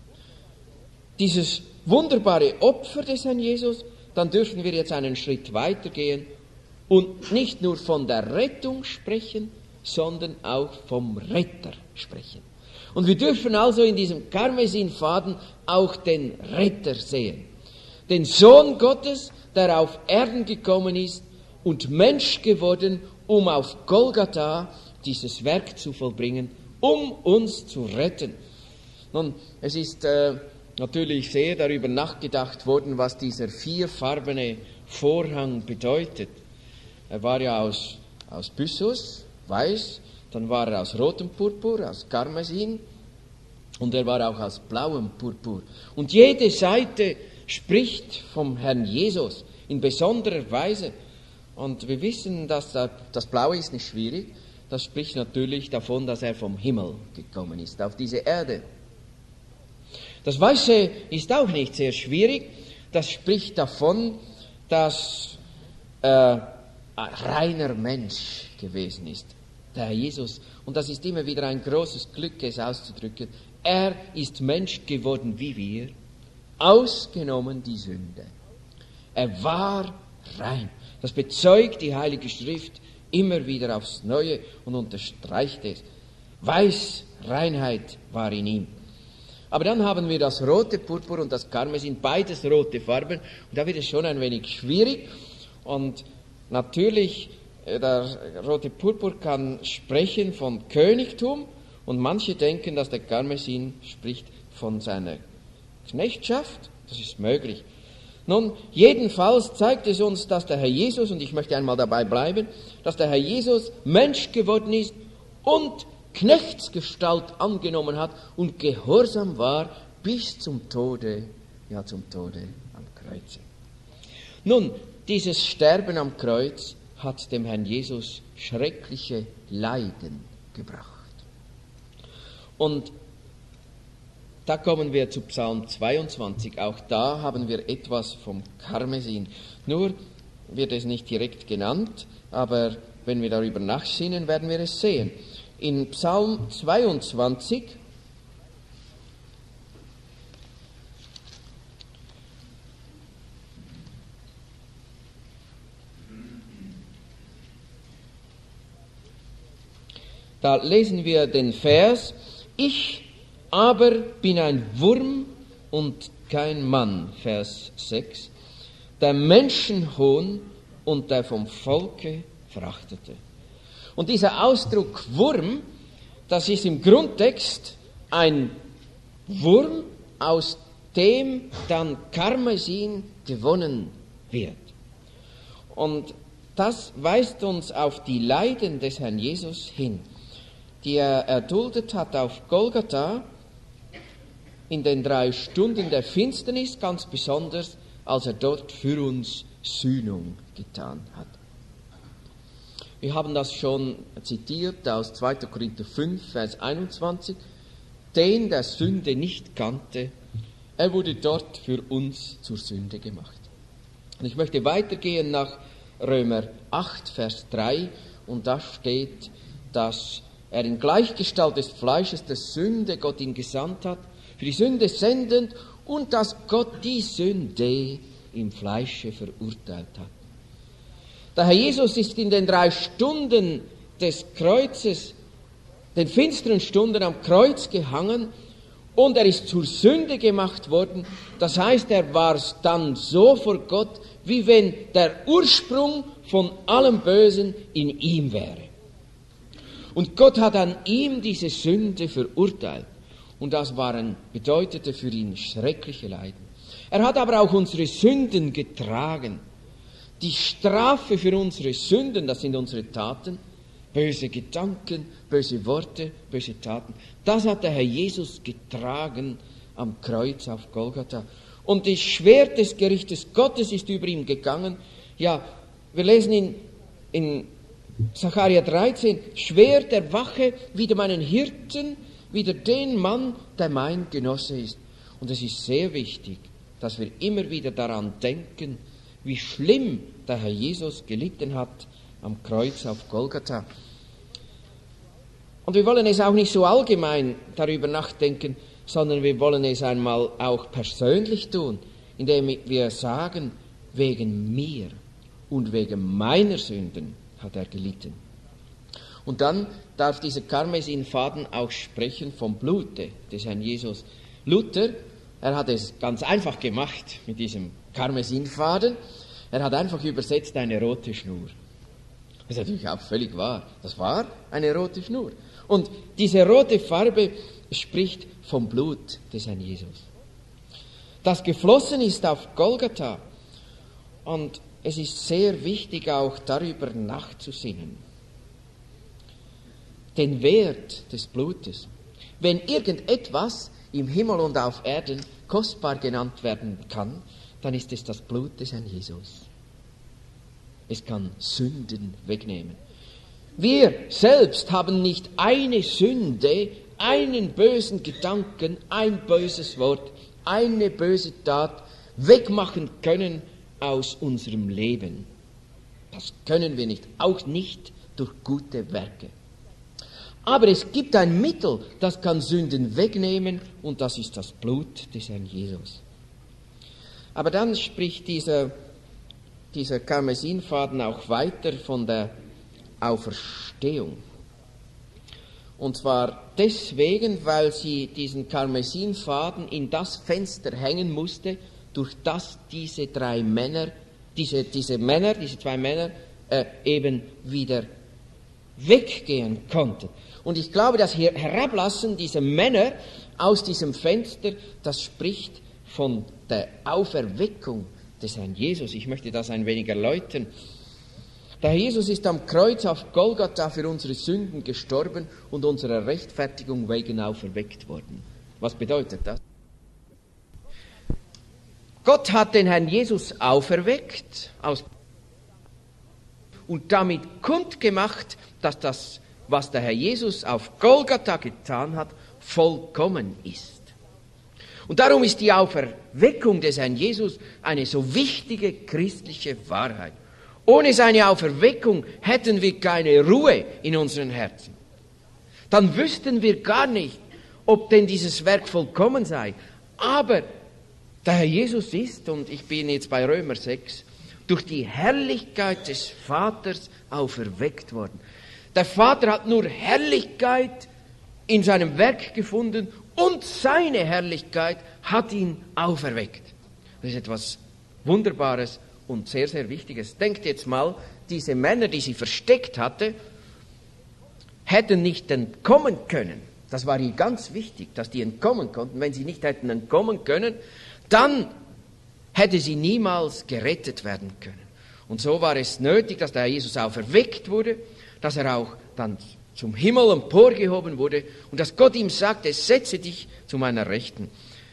dieses wunderbare Opfer des Herrn Jesus, dann dürfen wir jetzt einen Schritt weitergehen und nicht nur von der Rettung sprechen, sondern auch vom Retter sprechen. Und wir dürfen also in diesem Karmesinfaden auch den Retter sehen. Den Sohn Gottes, der auf Erden gekommen ist und Mensch geworden, um auf Golgatha dieses Werk zu vollbringen, um uns zu retten. Nun, es ist äh, natürlich sehr darüber nachgedacht worden, was dieser vierfarbene Vorhang bedeutet. Er war ja aus, aus Byssus, weiß, dann war er aus rotem Purpur, aus Karmesin und er war auch aus blauem Purpur. Und jede Seite spricht vom Herrn Jesus in besonderer Weise. Und wir wissen, dass das Blaue ist nicht schwierig. Das spricht natürlich davon, dass er vom Himmel gekommen ist, auf diese Erde. Das Weiße ist auch nicht sehr schwierig. Das spricht davon, dass er ein reiner Mensch gewesen ist, der Herr Jesus. Und das ist immer wieder ein großes Glück, es auszudrücken. Er ist Mensch geworden wie wir, ausgenommen die Sünde. Er war rein. Das bezeugt die Heilige Schrift immer wieder aufs Neue und unterstreicht es. Weiß Reinheit war in ihm. Aber dann haben wir das rote Purpur und das Karmesin, beides rote Farben. Und da wird es schon ein wenig schwierig. Und natürlich, der rote Purpur kann sprechen von Königtum. Und manche denken, dass der Karmesin spricht von seiner Knechtschaft. Das ist möglich. Nun, jedenfalls zeigt es uns, dass der Herr Jesus, und ich möchte einmal dabei bleiben, dass der Herr Jesus Mensch geworden ist und Knechtsgestalt angenommen hat und gehorsam war bis zum Tode, ja zum Tode am Kreuze. Nun, dieses Sterben am Kreuz hat dem Herrn Jesus schreckliche Leiden gebracht. Und da kommen wir zu Psalm zweiundzwanzig. Auch da haben wir etwas vom Karmesin. Nur wird es nicht direkt genannt, aber wenn wir darüber nachsinnen, werden wir es sehen. In Psalm zweiundzwanzig da lesen wir den Vers: Ich aber bin ein Wurm und kein Mann, Vers sechs, der Menschenhohn und der vom Volke verachtete. Und dieser Ausdruck Wurm, das ist im Grundtext ein Wurm, aus dem dann Karmesin gewonnen wird. Und das weist uns auf die Leiden des Herrn Jesus hin, die er erduldet hat auf Golgatha in den drei Stunden der Finsternis, ganz besonders, als er dort für uns Sühnung getan hat. Wir haben das schon zitiert aus zweiter Korinther fünf, Vers einundzwanzig. Den, der Sünde nicht kannte, er wurde dort für uns zur Sünde gemacht. Und ich möchte weitergehen nach Römer acht, Vers drei, und da steht, dass er in Gleichgestalt des Fleisches der Sünde Gott ihn gesandt hat, für die Sünde sendend, und dass Gott die Sünde im Fleische verurteilt hat. Der Herr Jesus ist in den drei Stunden des Kreuzes, den finsteren Stunden am Kreuz gehangen, und er ist zur Sünde gemacht worden. Das heißt, er war dann so vor Gott, wie wenn der Ursprung von allem Bösen in ihm wäre. Und Gott hat an ihm diese Sünde verurteilt. Und das waren, bedeutete für ihn schreckliche Leiden. Er hat aber auch unsere Sünden getragen. Die Strafe für unsere Sünden, das sind unsere Taten, böse Gedanken, böse Worte, böse Taten. Das hat der Herr Jesus getragen am Kreuz auf Golgatha. Und das Schwert des Gerichtes Gottes ist über ihm gegangen. Ja, wir lesen in, in Sacharja dreizehn, Schwert der Wache wider meinen Hirten, wider den Mann, der mein Genosse ist. Und es ist sehr wichtig, dass wir immer wieder daran denken, wie schlimm der Herr Jesus gelitten hat am Kreuz auf Golgatha. Und wir wollen es auch nicht so allgemein darüber nachdenken, sondern wir wollen es einmal auch persönlich tun, indem wir sagen, wegen mir und wegen meiner Sünden hat er gelitten. Und dann darf dieser Karmesinfaden auch sprechen vom Blute des Herrn Jesus. Luther, er hat es ganz einfach gemacht mit diesem Karmesinfaden. Er hat einfach übersetzt eine rote Schnur. Das ist natürlich auch völlig wahr. Das war eine rote Schnur. Und diese rote Farbe spricht vom Blut des Herrn Jesus, das geflossen ist auf Golgatha. Und es ist sehr wichtig, auch darüber nachzusinnen. Den Wert des Blutes. Wenn irgendetwas im Himmel und auf Erden kostbar genannt werden kann, dann ist es das Blut des Herrn Jesus. Es kann Sünden wegnehmen. Wir selbst haben nicht eine Sünde, einen bösen Gedanken, ein böses Wort, eine böse Tat wegmachen können aus unserem Leben. Das können wir nicht, auch nicht durch gute Werke. Aber es gibt ein Mittel, das kann Sünden wegnehmen, und das ist das Blut des Herrn Jesus. Aber dann spricht dieser dieser Karmesinfaden auch weiter von der Auferstehung. Und zwar deswegen, weil sie diesen Karmesinfaden in das Fenster hängen musste, durch das diese drei Männer, diese, diese Männer, diese zwei Männer äh, eben wieder weggehen konnten. Und ich glaube, das Herablassen dieser Männer aus diesem Fenster, das spricht von der Auferweckung des Herrn Jesus. Ich möchte das ein wenig erläutern. Der Herr Jesus ist am Kreuz auf Golgatha für unsere Sünden gestorben und unserer Rechtfertigung wegen auferweckt worden. Was bedeutet das? Gott hat den Herrn Jesus auferweckt aus und damit kundgemacht, dass das, was der Herr Jesus auf Golgatha getan hat, vollkommen ist. Und darum ist die Auferweckung des Herrn Jesus eine so wichtige christliche Wahrheit. Ohne seine Auferweckung hätten wir keine Ruhe in unseren Herzen. Dann wüssten wir gar nicht, ob denn dieses Werk vollkommen sei. Aber der Herr Jesus ist, und ich bin jetzt bei Römer sechs, durch die Herrlichkeit des Vaters auferweckt worden. Der Vater hat nur Herrlichkeit in seinem Werk gefunden und seine Herrlichkeit hat ihn auferweckt. Das ist etwas Wunderbares und sehr, sehr Wichtiges. Denkt jetzt mal, diese Männer, die sie versteckt hatte, hätten nicht entkommen können. Das war ihr ganz wichtig, dass die entkommen konnten. Wenn sie nicht hätten entkommen können, dann hätte sie niemals gerettet werden können. Und so war es nötig, dass der Herr Jesus auferweckt wurde, dass er auch dann zum Himmel emporgehoben wurde und dass Gott ihm sagte, setze dich zu meiner Rechten.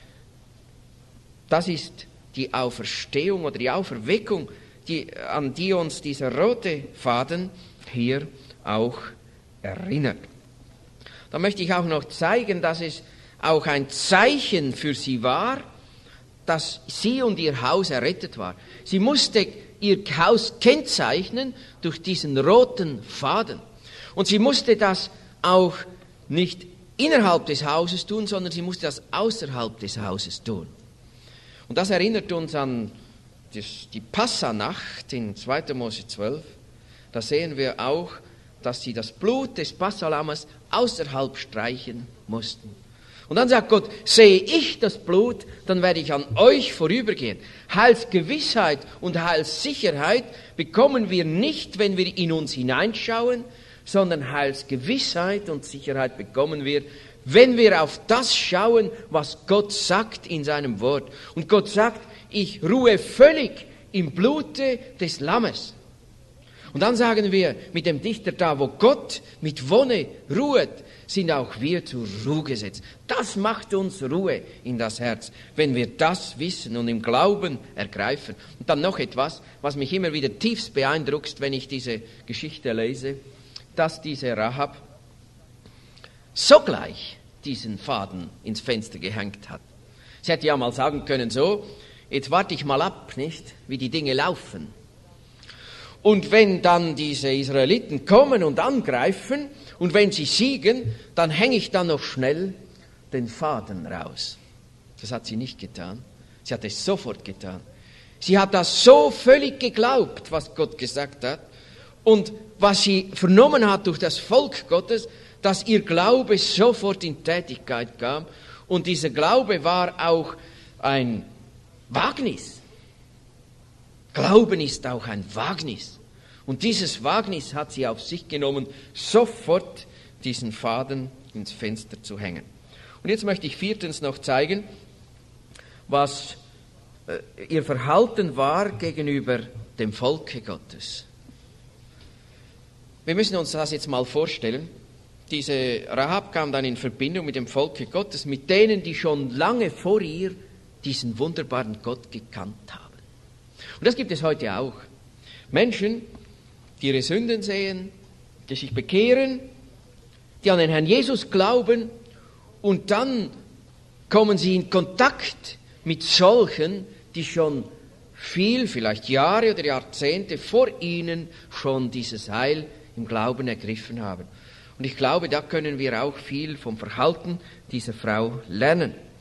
Das ist die Auferstehung oder die Auferweckung, die, an die uns dieser rote Faden hier auch erinnert. Da möchte ich auch noch zeigen, dass es auch ein Zeichen für sie war, dass sie und ihr Haus errettet war. Sie musste ihr Haus kennzeichnen durch diesen roten Faden. Und sie musste das auch nicht innerhalb des Hauses tun, sondern sie musste das außerhalb des Hauses tun. Und das erinnert uns an die Passanacht in zweiter Mose zwölf. Da sehen wir auch, dass sie das Blut des Passalammes außerhalb streichen mussten. Und dann sagt Gott, sehe ich das Blut, dann werde ich an euch vorübergehen. Heilsgewissheit und Heilssicherheit bekommen wir nicht, wenn wir in uns hineinschauen, sondern Heilsgewissheit und Sicherheit bekommen wir, wenn wir auf das schauen, was Gott sagt in seinem Wort. Und Gott sagt, ich ruhe völlig im Blute des Lammes. Und dann sagen wir mit dem Dichter, da wo Gott mit Wonne ruhet, sind auch wir zur Ruhe gesetzt. Das macht uns Ruhe in das Herz, wenn wir das wissen und im Glauben ergreifen. Und dann noch etwas, was mich immer wieder tiefst beeindruckt, wenn ich diese Geschichte lese, dass diese Rahab sogleich diesen Faden ins Fenster gehängt hat. Sie hätte ja mal sagen können, so, jetzt warte ich mal ab, nicht, wie die Dinge laufen. Und wenn dann diese Israeliten kommen und angreifen und wenn sie siegen, dann hänge ich dann noch schnell den Faden raus. Das hat sie nicht getan. Sie hat es sofort getan. Sie hat das so völlig geglaubt, was Gott gesagt hat. Und was sie vernommen hat durch das Volk Gottes, dass ihr Glaube sofort in Tätigkeit kam. Und dieser Glaube war auch ein Wagnis. Glauben ist auch ein Wagnis. Und dieses Wagnis hat sie auf sich genommen, sofort diesen Faden ins Fenster zu hängen. Und jetzt möchte ich viertens noch zeigen, was äh, ihr Verhalten war gegenüber dem Volke Gottes. Wir müssen uns das jetzt mal vorstellen. Diese Rahab kam dann in Verbindung mit dem Volke Gottes, mit denen, die schon lange vor ihr diesen wunderbaren Gott gekannt haben. Und das gibt es heute auch. Menschen, die ihre Sünden sehen, die sich bekehren, die an den Herrn Jesus glauben und dann kommen sie in Kontakt mit solchen, die schon viel, vielleicht Jahre oder Jahrzehnte vor ihnen schon dieses Heil im Glauben ergriffen haben. Und ich glaube, da können wir auch viel vom Verhalten dieser Frau lernen.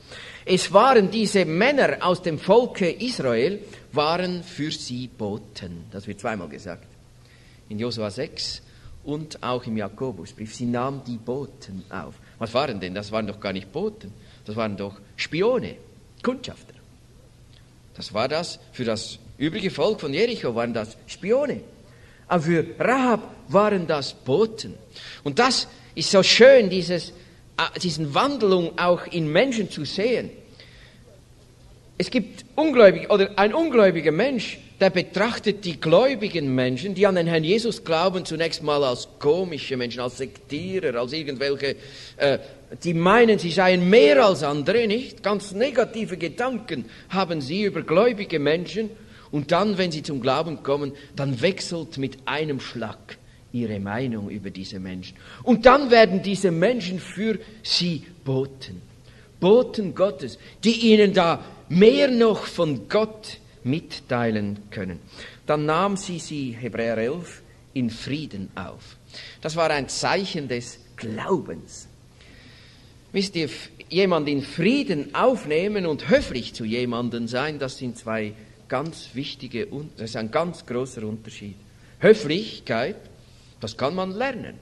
Es waren diese Männer aus dem Volke Israel, waren für sie Boten. Das wird zweimal gesagt. In Josua sechs und auch im Jakobusbrief. Sie nahmen die Boten auf. Was waren denn? Das waren doch gar nicht Boten. Das waren doch Spione, Kundschafter. Das war das, für das übrige Volk von Jericho waren das Spione. Aber für Rahab waren das Boten. Und das ist so schön, dieses, diesen Wandlung auch in Menschen zu sehen. Es gibt Ungläubige, oder ein ungläubiger Mensch, der betrachtet die gläubigen Menschen, die an den Herrn Jesus glauben, zunächst mal als komische Menschen, als Sektierer, als irgendwelche, äh, die meinen, sie seien mehr als andere, nicht? Ganz negative Gedanken haben sie über gläubige Menschen. Und dann, wenn sie zum Glauben kommen, dann wechselt mit einem Schlag ihre Meinung über diese Menschen. Und dann werden diese Menschen für sie Boten. Boten Gottes, die ihnen da mehr noch von Gott mitteilen können. Dann nahm sie sie, Hebräer elf, in Frieden auf. Das war ein Zeichen des Glaubens. Wisst ihr, jemand in Frieden aufnehmen und höflich zu jemandem sein, das sind zwei ganz wichtige, das ist ein ganz großer Unterschied. Höflichkeit, das kann man lernen.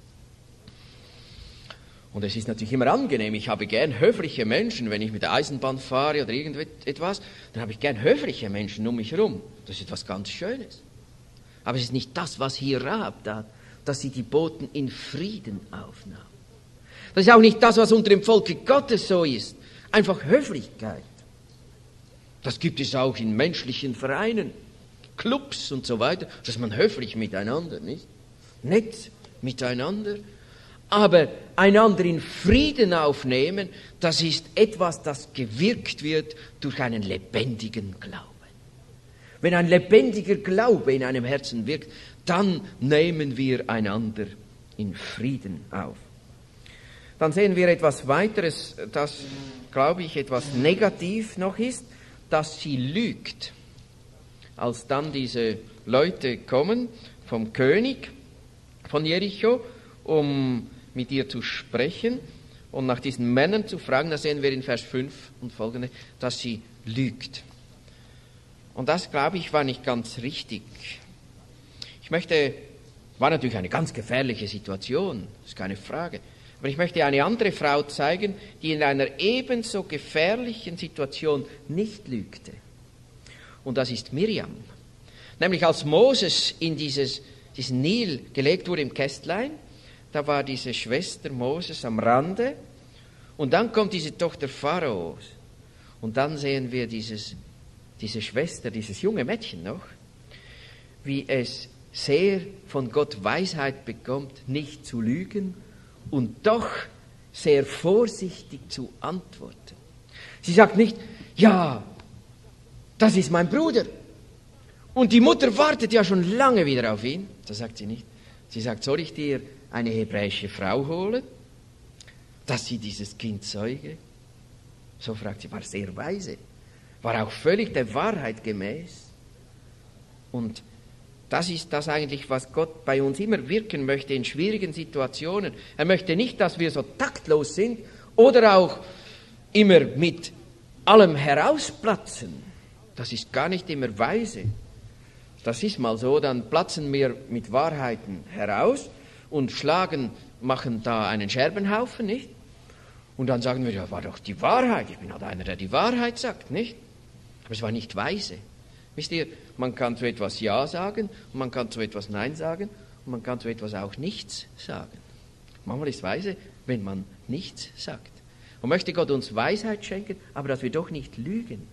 Und es ist natürlich immer angenehm. Ich habe gern höfliche Menschen, wenn ich mit der Eisenbahn fahre oder irgendetwas, dann habe ich gern höfliche Menschen um mich herum. Das ist etwas ganz Schönes. Aber es ist nicht das, was hier Rahab tat, dass sie die Boten in Frieden aufnahm. Das ist auch nicht das, was unter dem Volke Gottes so ist. Einfach Höflichkeit. Das gibt es auch in menschlichen Vereinen, Clubs und so weiter, dass man höflich miteinander, nicht? Nett miteinander. Aber einander in Frieden aufnehmen, das ist etwas, das gewirkt wird durch einen lebendigen Glauben. Wenn ein lebendiger Glaube in einem Herzen wirkt, dann nehmen wir einander in Frieden auf. Dann sehen wir etwas weiteres, das, glaube ich, etwas negativ noch ist, dass sie lügt. Als dann diese Leute kommen vom König von Jericho, um mit ihr zu sprechen und nach diesen Männern zu fragen, da sehen wir in Vers fünf und folgende, dass sie lügt. Und das, glaube ich, war nicht ganz richtig. Ich möchte, war natürlich eine ganz gefährliche Situation, ist keine Frage, aber ich möchte eine andere Frau zeigen, die in einer ebenso gefährlichen Situation nicht lügte. Und das ist Miriam. Nämlich als Moses in dieses, diesen Nil gelegt wurde im Kästlein, da war diese Schwester Moses am Rande und dann kommt diese Tochter Pharaos und dann sehen wir dieses, diese Schwester, dieses junge Mädchen noch, wie es sehr von Gott Weisheit bekommt, nicht zu lügen und doch sehr vorsichtig zu antworten. Sie sagt nicht, ja, das ist mein Bruder und die Mutter wartet ja schon lange wieder auf ihn. Das sagt sie nicht. Sie sagt, soll ich dir eine hebräische Frau holen, dass sie dieses Kind zeuge? So fragt sie, war sehr weise, war auch völlig der Wahrheit gemäß. Und das ist das eigentlich, was Gott bei uns immer wirken möchte in schwierigen Situationen. Er möchte nicht, dass wir so taktlos sind oder auch immer mit allem herausplatzen. Das ist gar nicht immer weise. Das ist mal so, dann platzen wir mit Wahrheiten heraus und schlagen, machen da einen Scherbenhaufen, nicht? Und dann sagen wir, ja, war doch die Wahrheit. Ich bin halt einer, der die Wahrheit sagt, nicht? Aber es war nicht weise. Wisst ihr, man kann zu etwas Ja sagen, und man kann zu etwas Nein sagen, und man kann zu etwas auch nichts sagen. Manchmal ist weise, wenn man nichts sagt. Und möchte Gott uns Weisheit schenken, aber dass wir doch nicht lügen.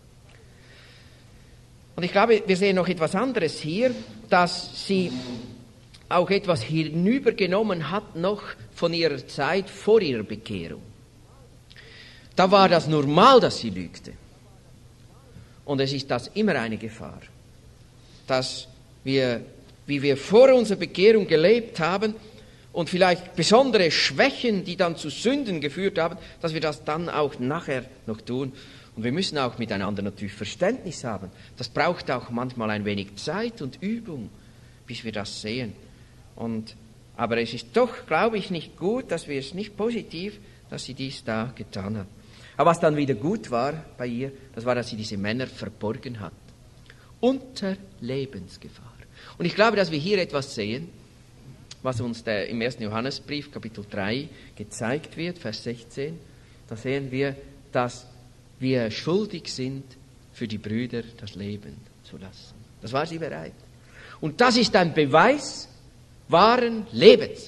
Und ich glaube, wir sehen noch etwas anderes hier, dass sie auch etwas hinübergenommen hat, noch von ihrer Zeit vor ihrer Bekehrung. Da war das normal, dass sie lügte. Und es ist das immer eine Gefahr, dass wir, wie wir vor unserer Bekehrung gelebt haben und vielleicht besondere Schwächen, die dann zu Sünden geführt haben, dass wir das dann auch nachher noch tun. Und wir müssen auch miteinander natürlich Verständnis haben. Das braucht auch manchmal ein wenig Zeit und Übung, bis wir das sehen. Und, aber es ist doch, glaube ich, nicht gut, dass wir es nicht positiv, dass sie dies da getan hat. Aber was dann wieder gut war bei ihr, das war, dass sie diese Männer verborgen hat. Unter Lebensgefahr. Und ich glaube, dass wir hier etwas sehen, was uns der, im ersten Johannesbrief, Kapitel drei, gezeigt wird, Vers sechzehn. Da sehen wir, dass wir schuldig sind, für die Brüder das Leben zu lassen. Das war sie bereit. Und das ist ein Beweis wahren Lebens.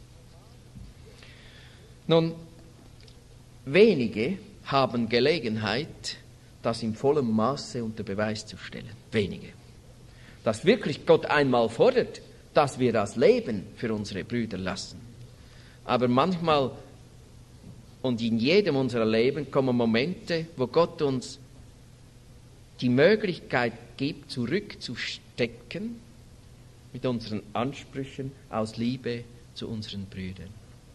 Nun, wenige haben Gelegenheit, das in vollem Maße unter Beweis zu stellen. Wenige. Dass wirklich Gott einmal fordert, dass wir das Leben für unsere Brüder lassen. Aber manchmal und in jedem unserer Leben kommen Momente, wo Gott uns die Möglichkeit gibt, zurückzustecken mit unseren Ansprüchen aus Liebe zu unseren Brüdern.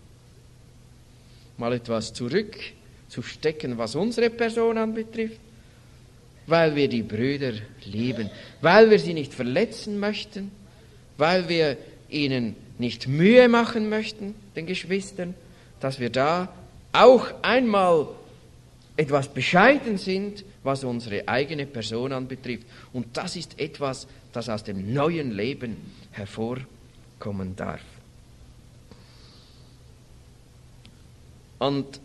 Mal etwas zurückzustecken, was unsere Person anbetrifft, weil wir die Brüder lieben, weil wir sie nicht verletzen möchten, weil wir ihnen nicht Mühe machen möchten, den Geschwistern, dass wir da auch einmal etwas bescheiden sind, was unsere eigene Person anbetrifft. Und das ist etwas, das aus dem neuen Leben hervorkommen darf. Und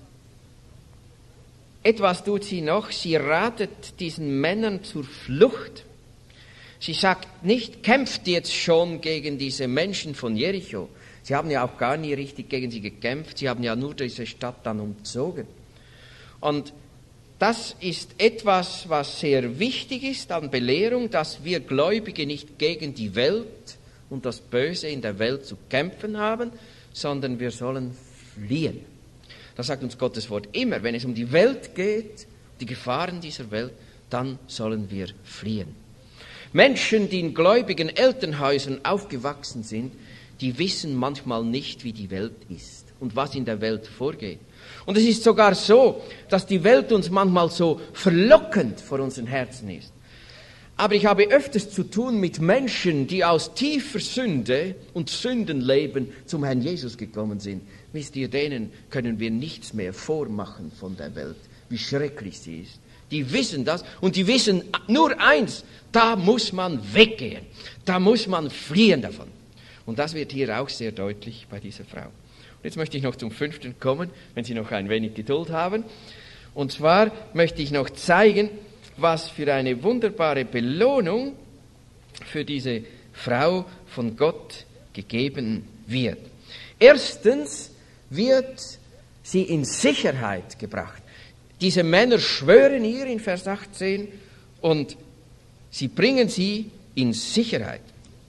etwas tut sie noch, sie ratet diesen Männern zur Flucht. Sie sagt nicht, kämpft jetzt schon gegen diese Menschen von Jericho. Sie haben ja auch gar nie richtig gegen sie gekämpft, sie haben ja nur diese Stadt dann umzogen. Und das ist etwas, was sehr wichtig ist an Belehrung, dass wir Gläubige nicht gegen die Welt und das Böse in der Welt zu kämpfen haben, sondern wir sollen fliehen. Das sagt uns Gottes Wort immer. Wenn es um die Welt geht, die Gefahren dieser Welt, dann sollen wir fliehen. Menschen, die in gläubigen Elternhäusern aufgewachsen sind, die wissen manchmal nicht, wie die Welt ist und was in der Welt vorgeht. Und es ist sogar so, dass die Welt uns manchmal so verlockend vor unseren Herzen ist. Aber ich habe öfters zu tun mit Menschen, die aus tiefer Sünde und Sündenleben zum Herrn Jesus gekommen sind. Wisst ihr, denen können wir nichts mehr vormachen von der Welt, wie schrecklich sie ist. Die wissen das und die wissen nur eins, da muss man weggehen, da muss man fliehen davon. Und das wird hier auch sehr deutlich bei dieser Frau. Und jetzt möchte ich noch zum fünften kommen, wenn Sie noch ein wenig Geduld haben. Und zwar möchte ich noch zeigen, was für eine wunderbare Belohnung für diese Frau von Gott gegeben wird. Erstens wird sie in Sicherheit gebracht. Diese Männer schwören ihr in Vers achtzehn und sie bringen sie in Sicherheit.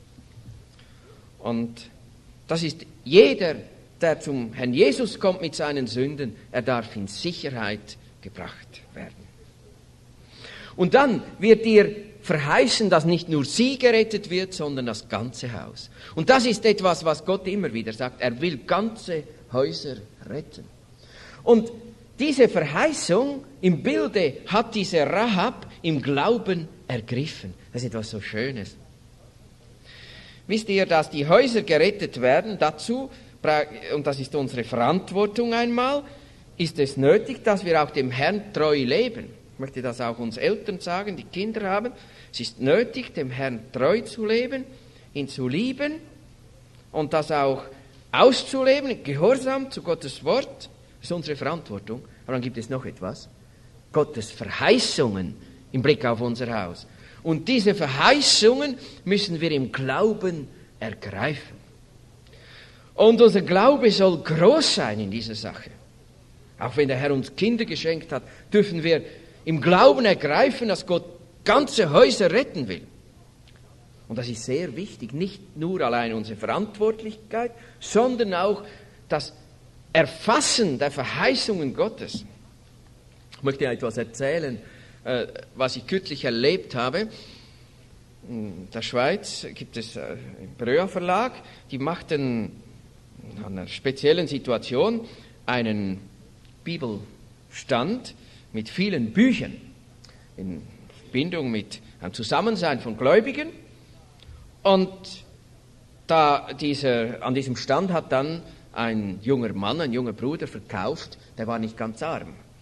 Und das ist jeder, der zum Herrn Jesus kommt mit seinen Sünden, er darf in Sicherheit gebracht werden. Und dann wird ihr verheißen, dass nicht nur sie gerettet wird, sondern das ganze Haus. Und das ist etwas, was Gott immer wieder sagt. Er will ganze Häuser retten. Und diese Verheißung im Bilde hat diese Rahab im Glauben ergriffen. Das ist etwas so Schönes. Wisst ihr, dass die Häuser gerettet werden, dazu, und das ist unsere Verantwortung einmal, ist es nötig, dass wir auch dem Herrn treu leben. Ich möchte das auch uns Eltern sagen, die Kinder haben. Es ist nötig, dem Herrn treu zu leben, ihn zu lieben und das auch auszuleben, Gehorsam zu Gottes Wort. Das ist unsere Verantwortung. Aber dann gibt es noch etwas. Gottes Verheißungen im Blick auf unser Haus. Und diese Verheißungen müssen wir im Glauben ergreifen. Und unser Glaube soll groß sein in dieser Sache. Auch wenn der Herr uns Kinder geschenkt hat, dürfen wir im Glauben ergreifen, dass Gott ganze Häuser retten will. Und das ist sehr wichtig, nicht nur allein unsere Verantwortlichkeit, sondern auch das Erfassen der Verheißungen Gottes. Ich möchte etwas erzählen, was ich kürzlich erlebt habe. In der Schweiz gibt es einen Bröa Verlag, die machten in einer speziellen Situation einen Bibelstand mit vielen Büchern in Verbindung mit einem Zusammensein von Gläubigen. Und da dieser, an diesem Stand hat dann ein junger Mann, ein junger Bruder verkauft, der war nicht ganz arm.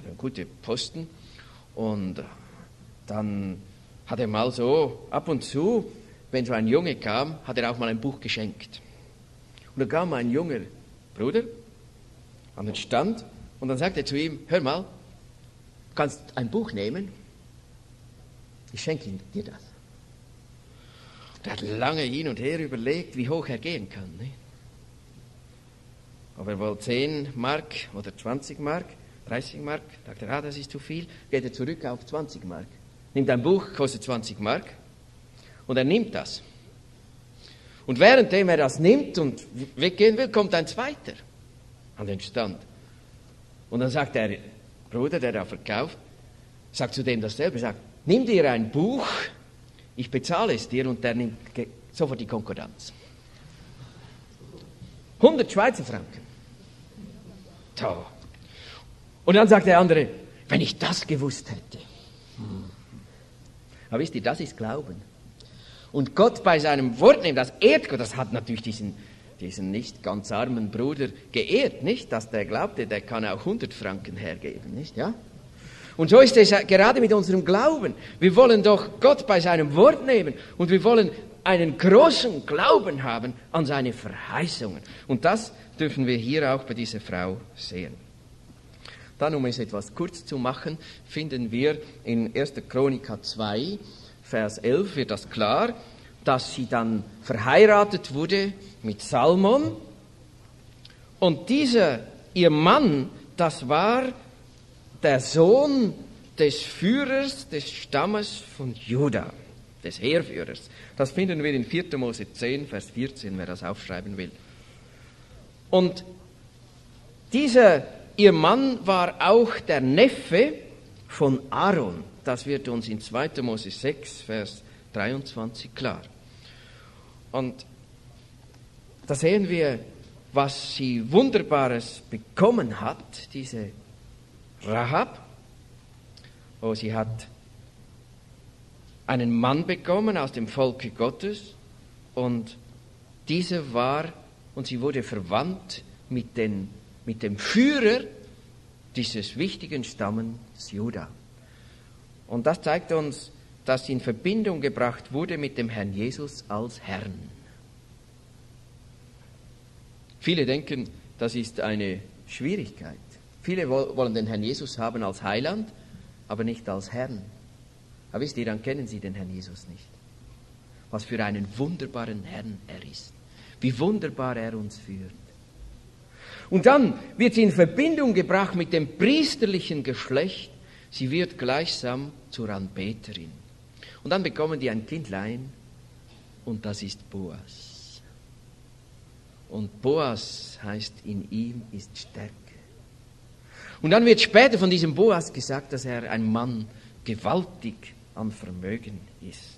hatte einen guten Posten und dann hat er mal so ab und zu, wenn so ein Junge kam, hat er auch mal ein Buch geschenkt. Und da kam ein junger Bruder an den Stand und dann sagte er zu ihm, hör mal, du kannst ein Buch nehmen, ich schenke dir das. Und er hat lange hin und her überlegt, wie hoch er gehen kann. Ne? Aber er wollte zehn Mark oder zwanzig Mark, dreißig Mark, sagt er, ah, das ist zu viel, geht er zurück auf zwanzig Mark. Nimmt ein Buch, kostet zwanzig Mark und er nimmt das. Und währenddem er das nimmt und weggehen will, kommt ein zweiter an den Stand. Und dann sagt der Bruder, der da verkauft, sagt zu dem dasselbe, sagt, nimm dir ein Buch, ich bezahle es dir, und der nimmt sofort die Konkordanz. hundert Schweizer Franken. Toll. Und dann sagt der andere, wenn ich das gewusst hätte. Hm. Aber wisst ihr, das ist Glauben. Und Gott bei seinem Wort nimmt, das ehrt Gott, das hat natürlich diesen, diesen nicht ganz armen Bruder geehrt, nicht? Dass der glaubte, der kann auch hundert Franken hergeben, nicht? Ja? Und so ist es gerade mit unserem Glauben. Wir wollen doch Gott bei seinem Wort nehmen und wir wollen einen großen Glauben haben an seine Verheißungen. Und das dürfen wir hier auch bei dieser Frau sehen. Dann, um es etwas kurz zu machen, finden wir in erster Chronik zwei, Vers elf, wird das klar, dass sie dann verheiratet wurde mit Salmon. Und dieser, ihr Mann, das war der Sohn des Führers des Stammes von Juda, des Heerführers. Das finden wir in vierter Mose zehn, Vers vierzehn, wer das aufschreiben will. Und dieser, ihr Mann war auch der Neffe von Aaron. Das wird uns in zweiter Mose sechs, Vers dreiundzwanzig klar. Und da sehen wir, was sie Wunderbares bekommen hat, diese Rahab. Oh, sie hat einen Mann bekommen aus dem Volke Gottes und dieser war, und sie wurde verwandt mit, den, mit dem Führer dieses wichtigen Stammes Juda. Und das zeigt uns, dass sie in Verbindung gebracht wurde mit dem Herrn Jesus als Herrn. Viele denken, das ist eine Schwierigkeit. Viele wollen den Herrn Jesus haben als Heiland, aber nicht als Herrn. Aber wisst ihr, dann kennen sie den Herrn Jesus nicht. Was für einen wunderbaren Herrn er ist. Wie wunderbar er uns führt. Und dann wird sie in Verbindung gebracht mit dem priesterlichen Geschlecht. Sie wird gleichsam zur Anbeterin. Und dann bekommen die ein Kindlein und das ist Boas. Und Boas heißt, in ihm ist Stärke. Und dann wird später von diesem Boas gesagt, dass er ein Mann gewaltig an Vermögen ist.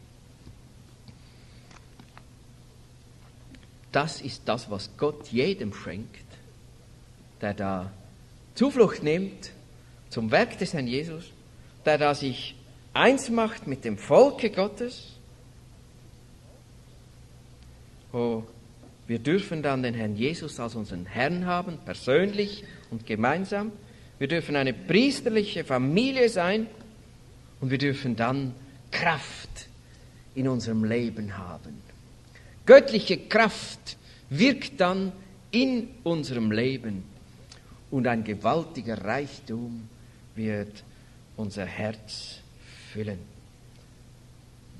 Das ist das, was Gott jedem schenkt, der da Zuflucht nimmt zum Werk des Herrn Jesus, der da sich eins macht mit dem Volke Gottes. Oh, wir dürfen dann den Herrn Jesus als unseren Herrn haben, persönlich und gemeinsam. Wir dürfen eine priesterliche Familie sein und wir dürfen dann Kraft in unserem Leben haben. Göttliche Kraft wirkt dann in unserem Leben und ein gewaltiger Reichtum wird unser Herz füllen.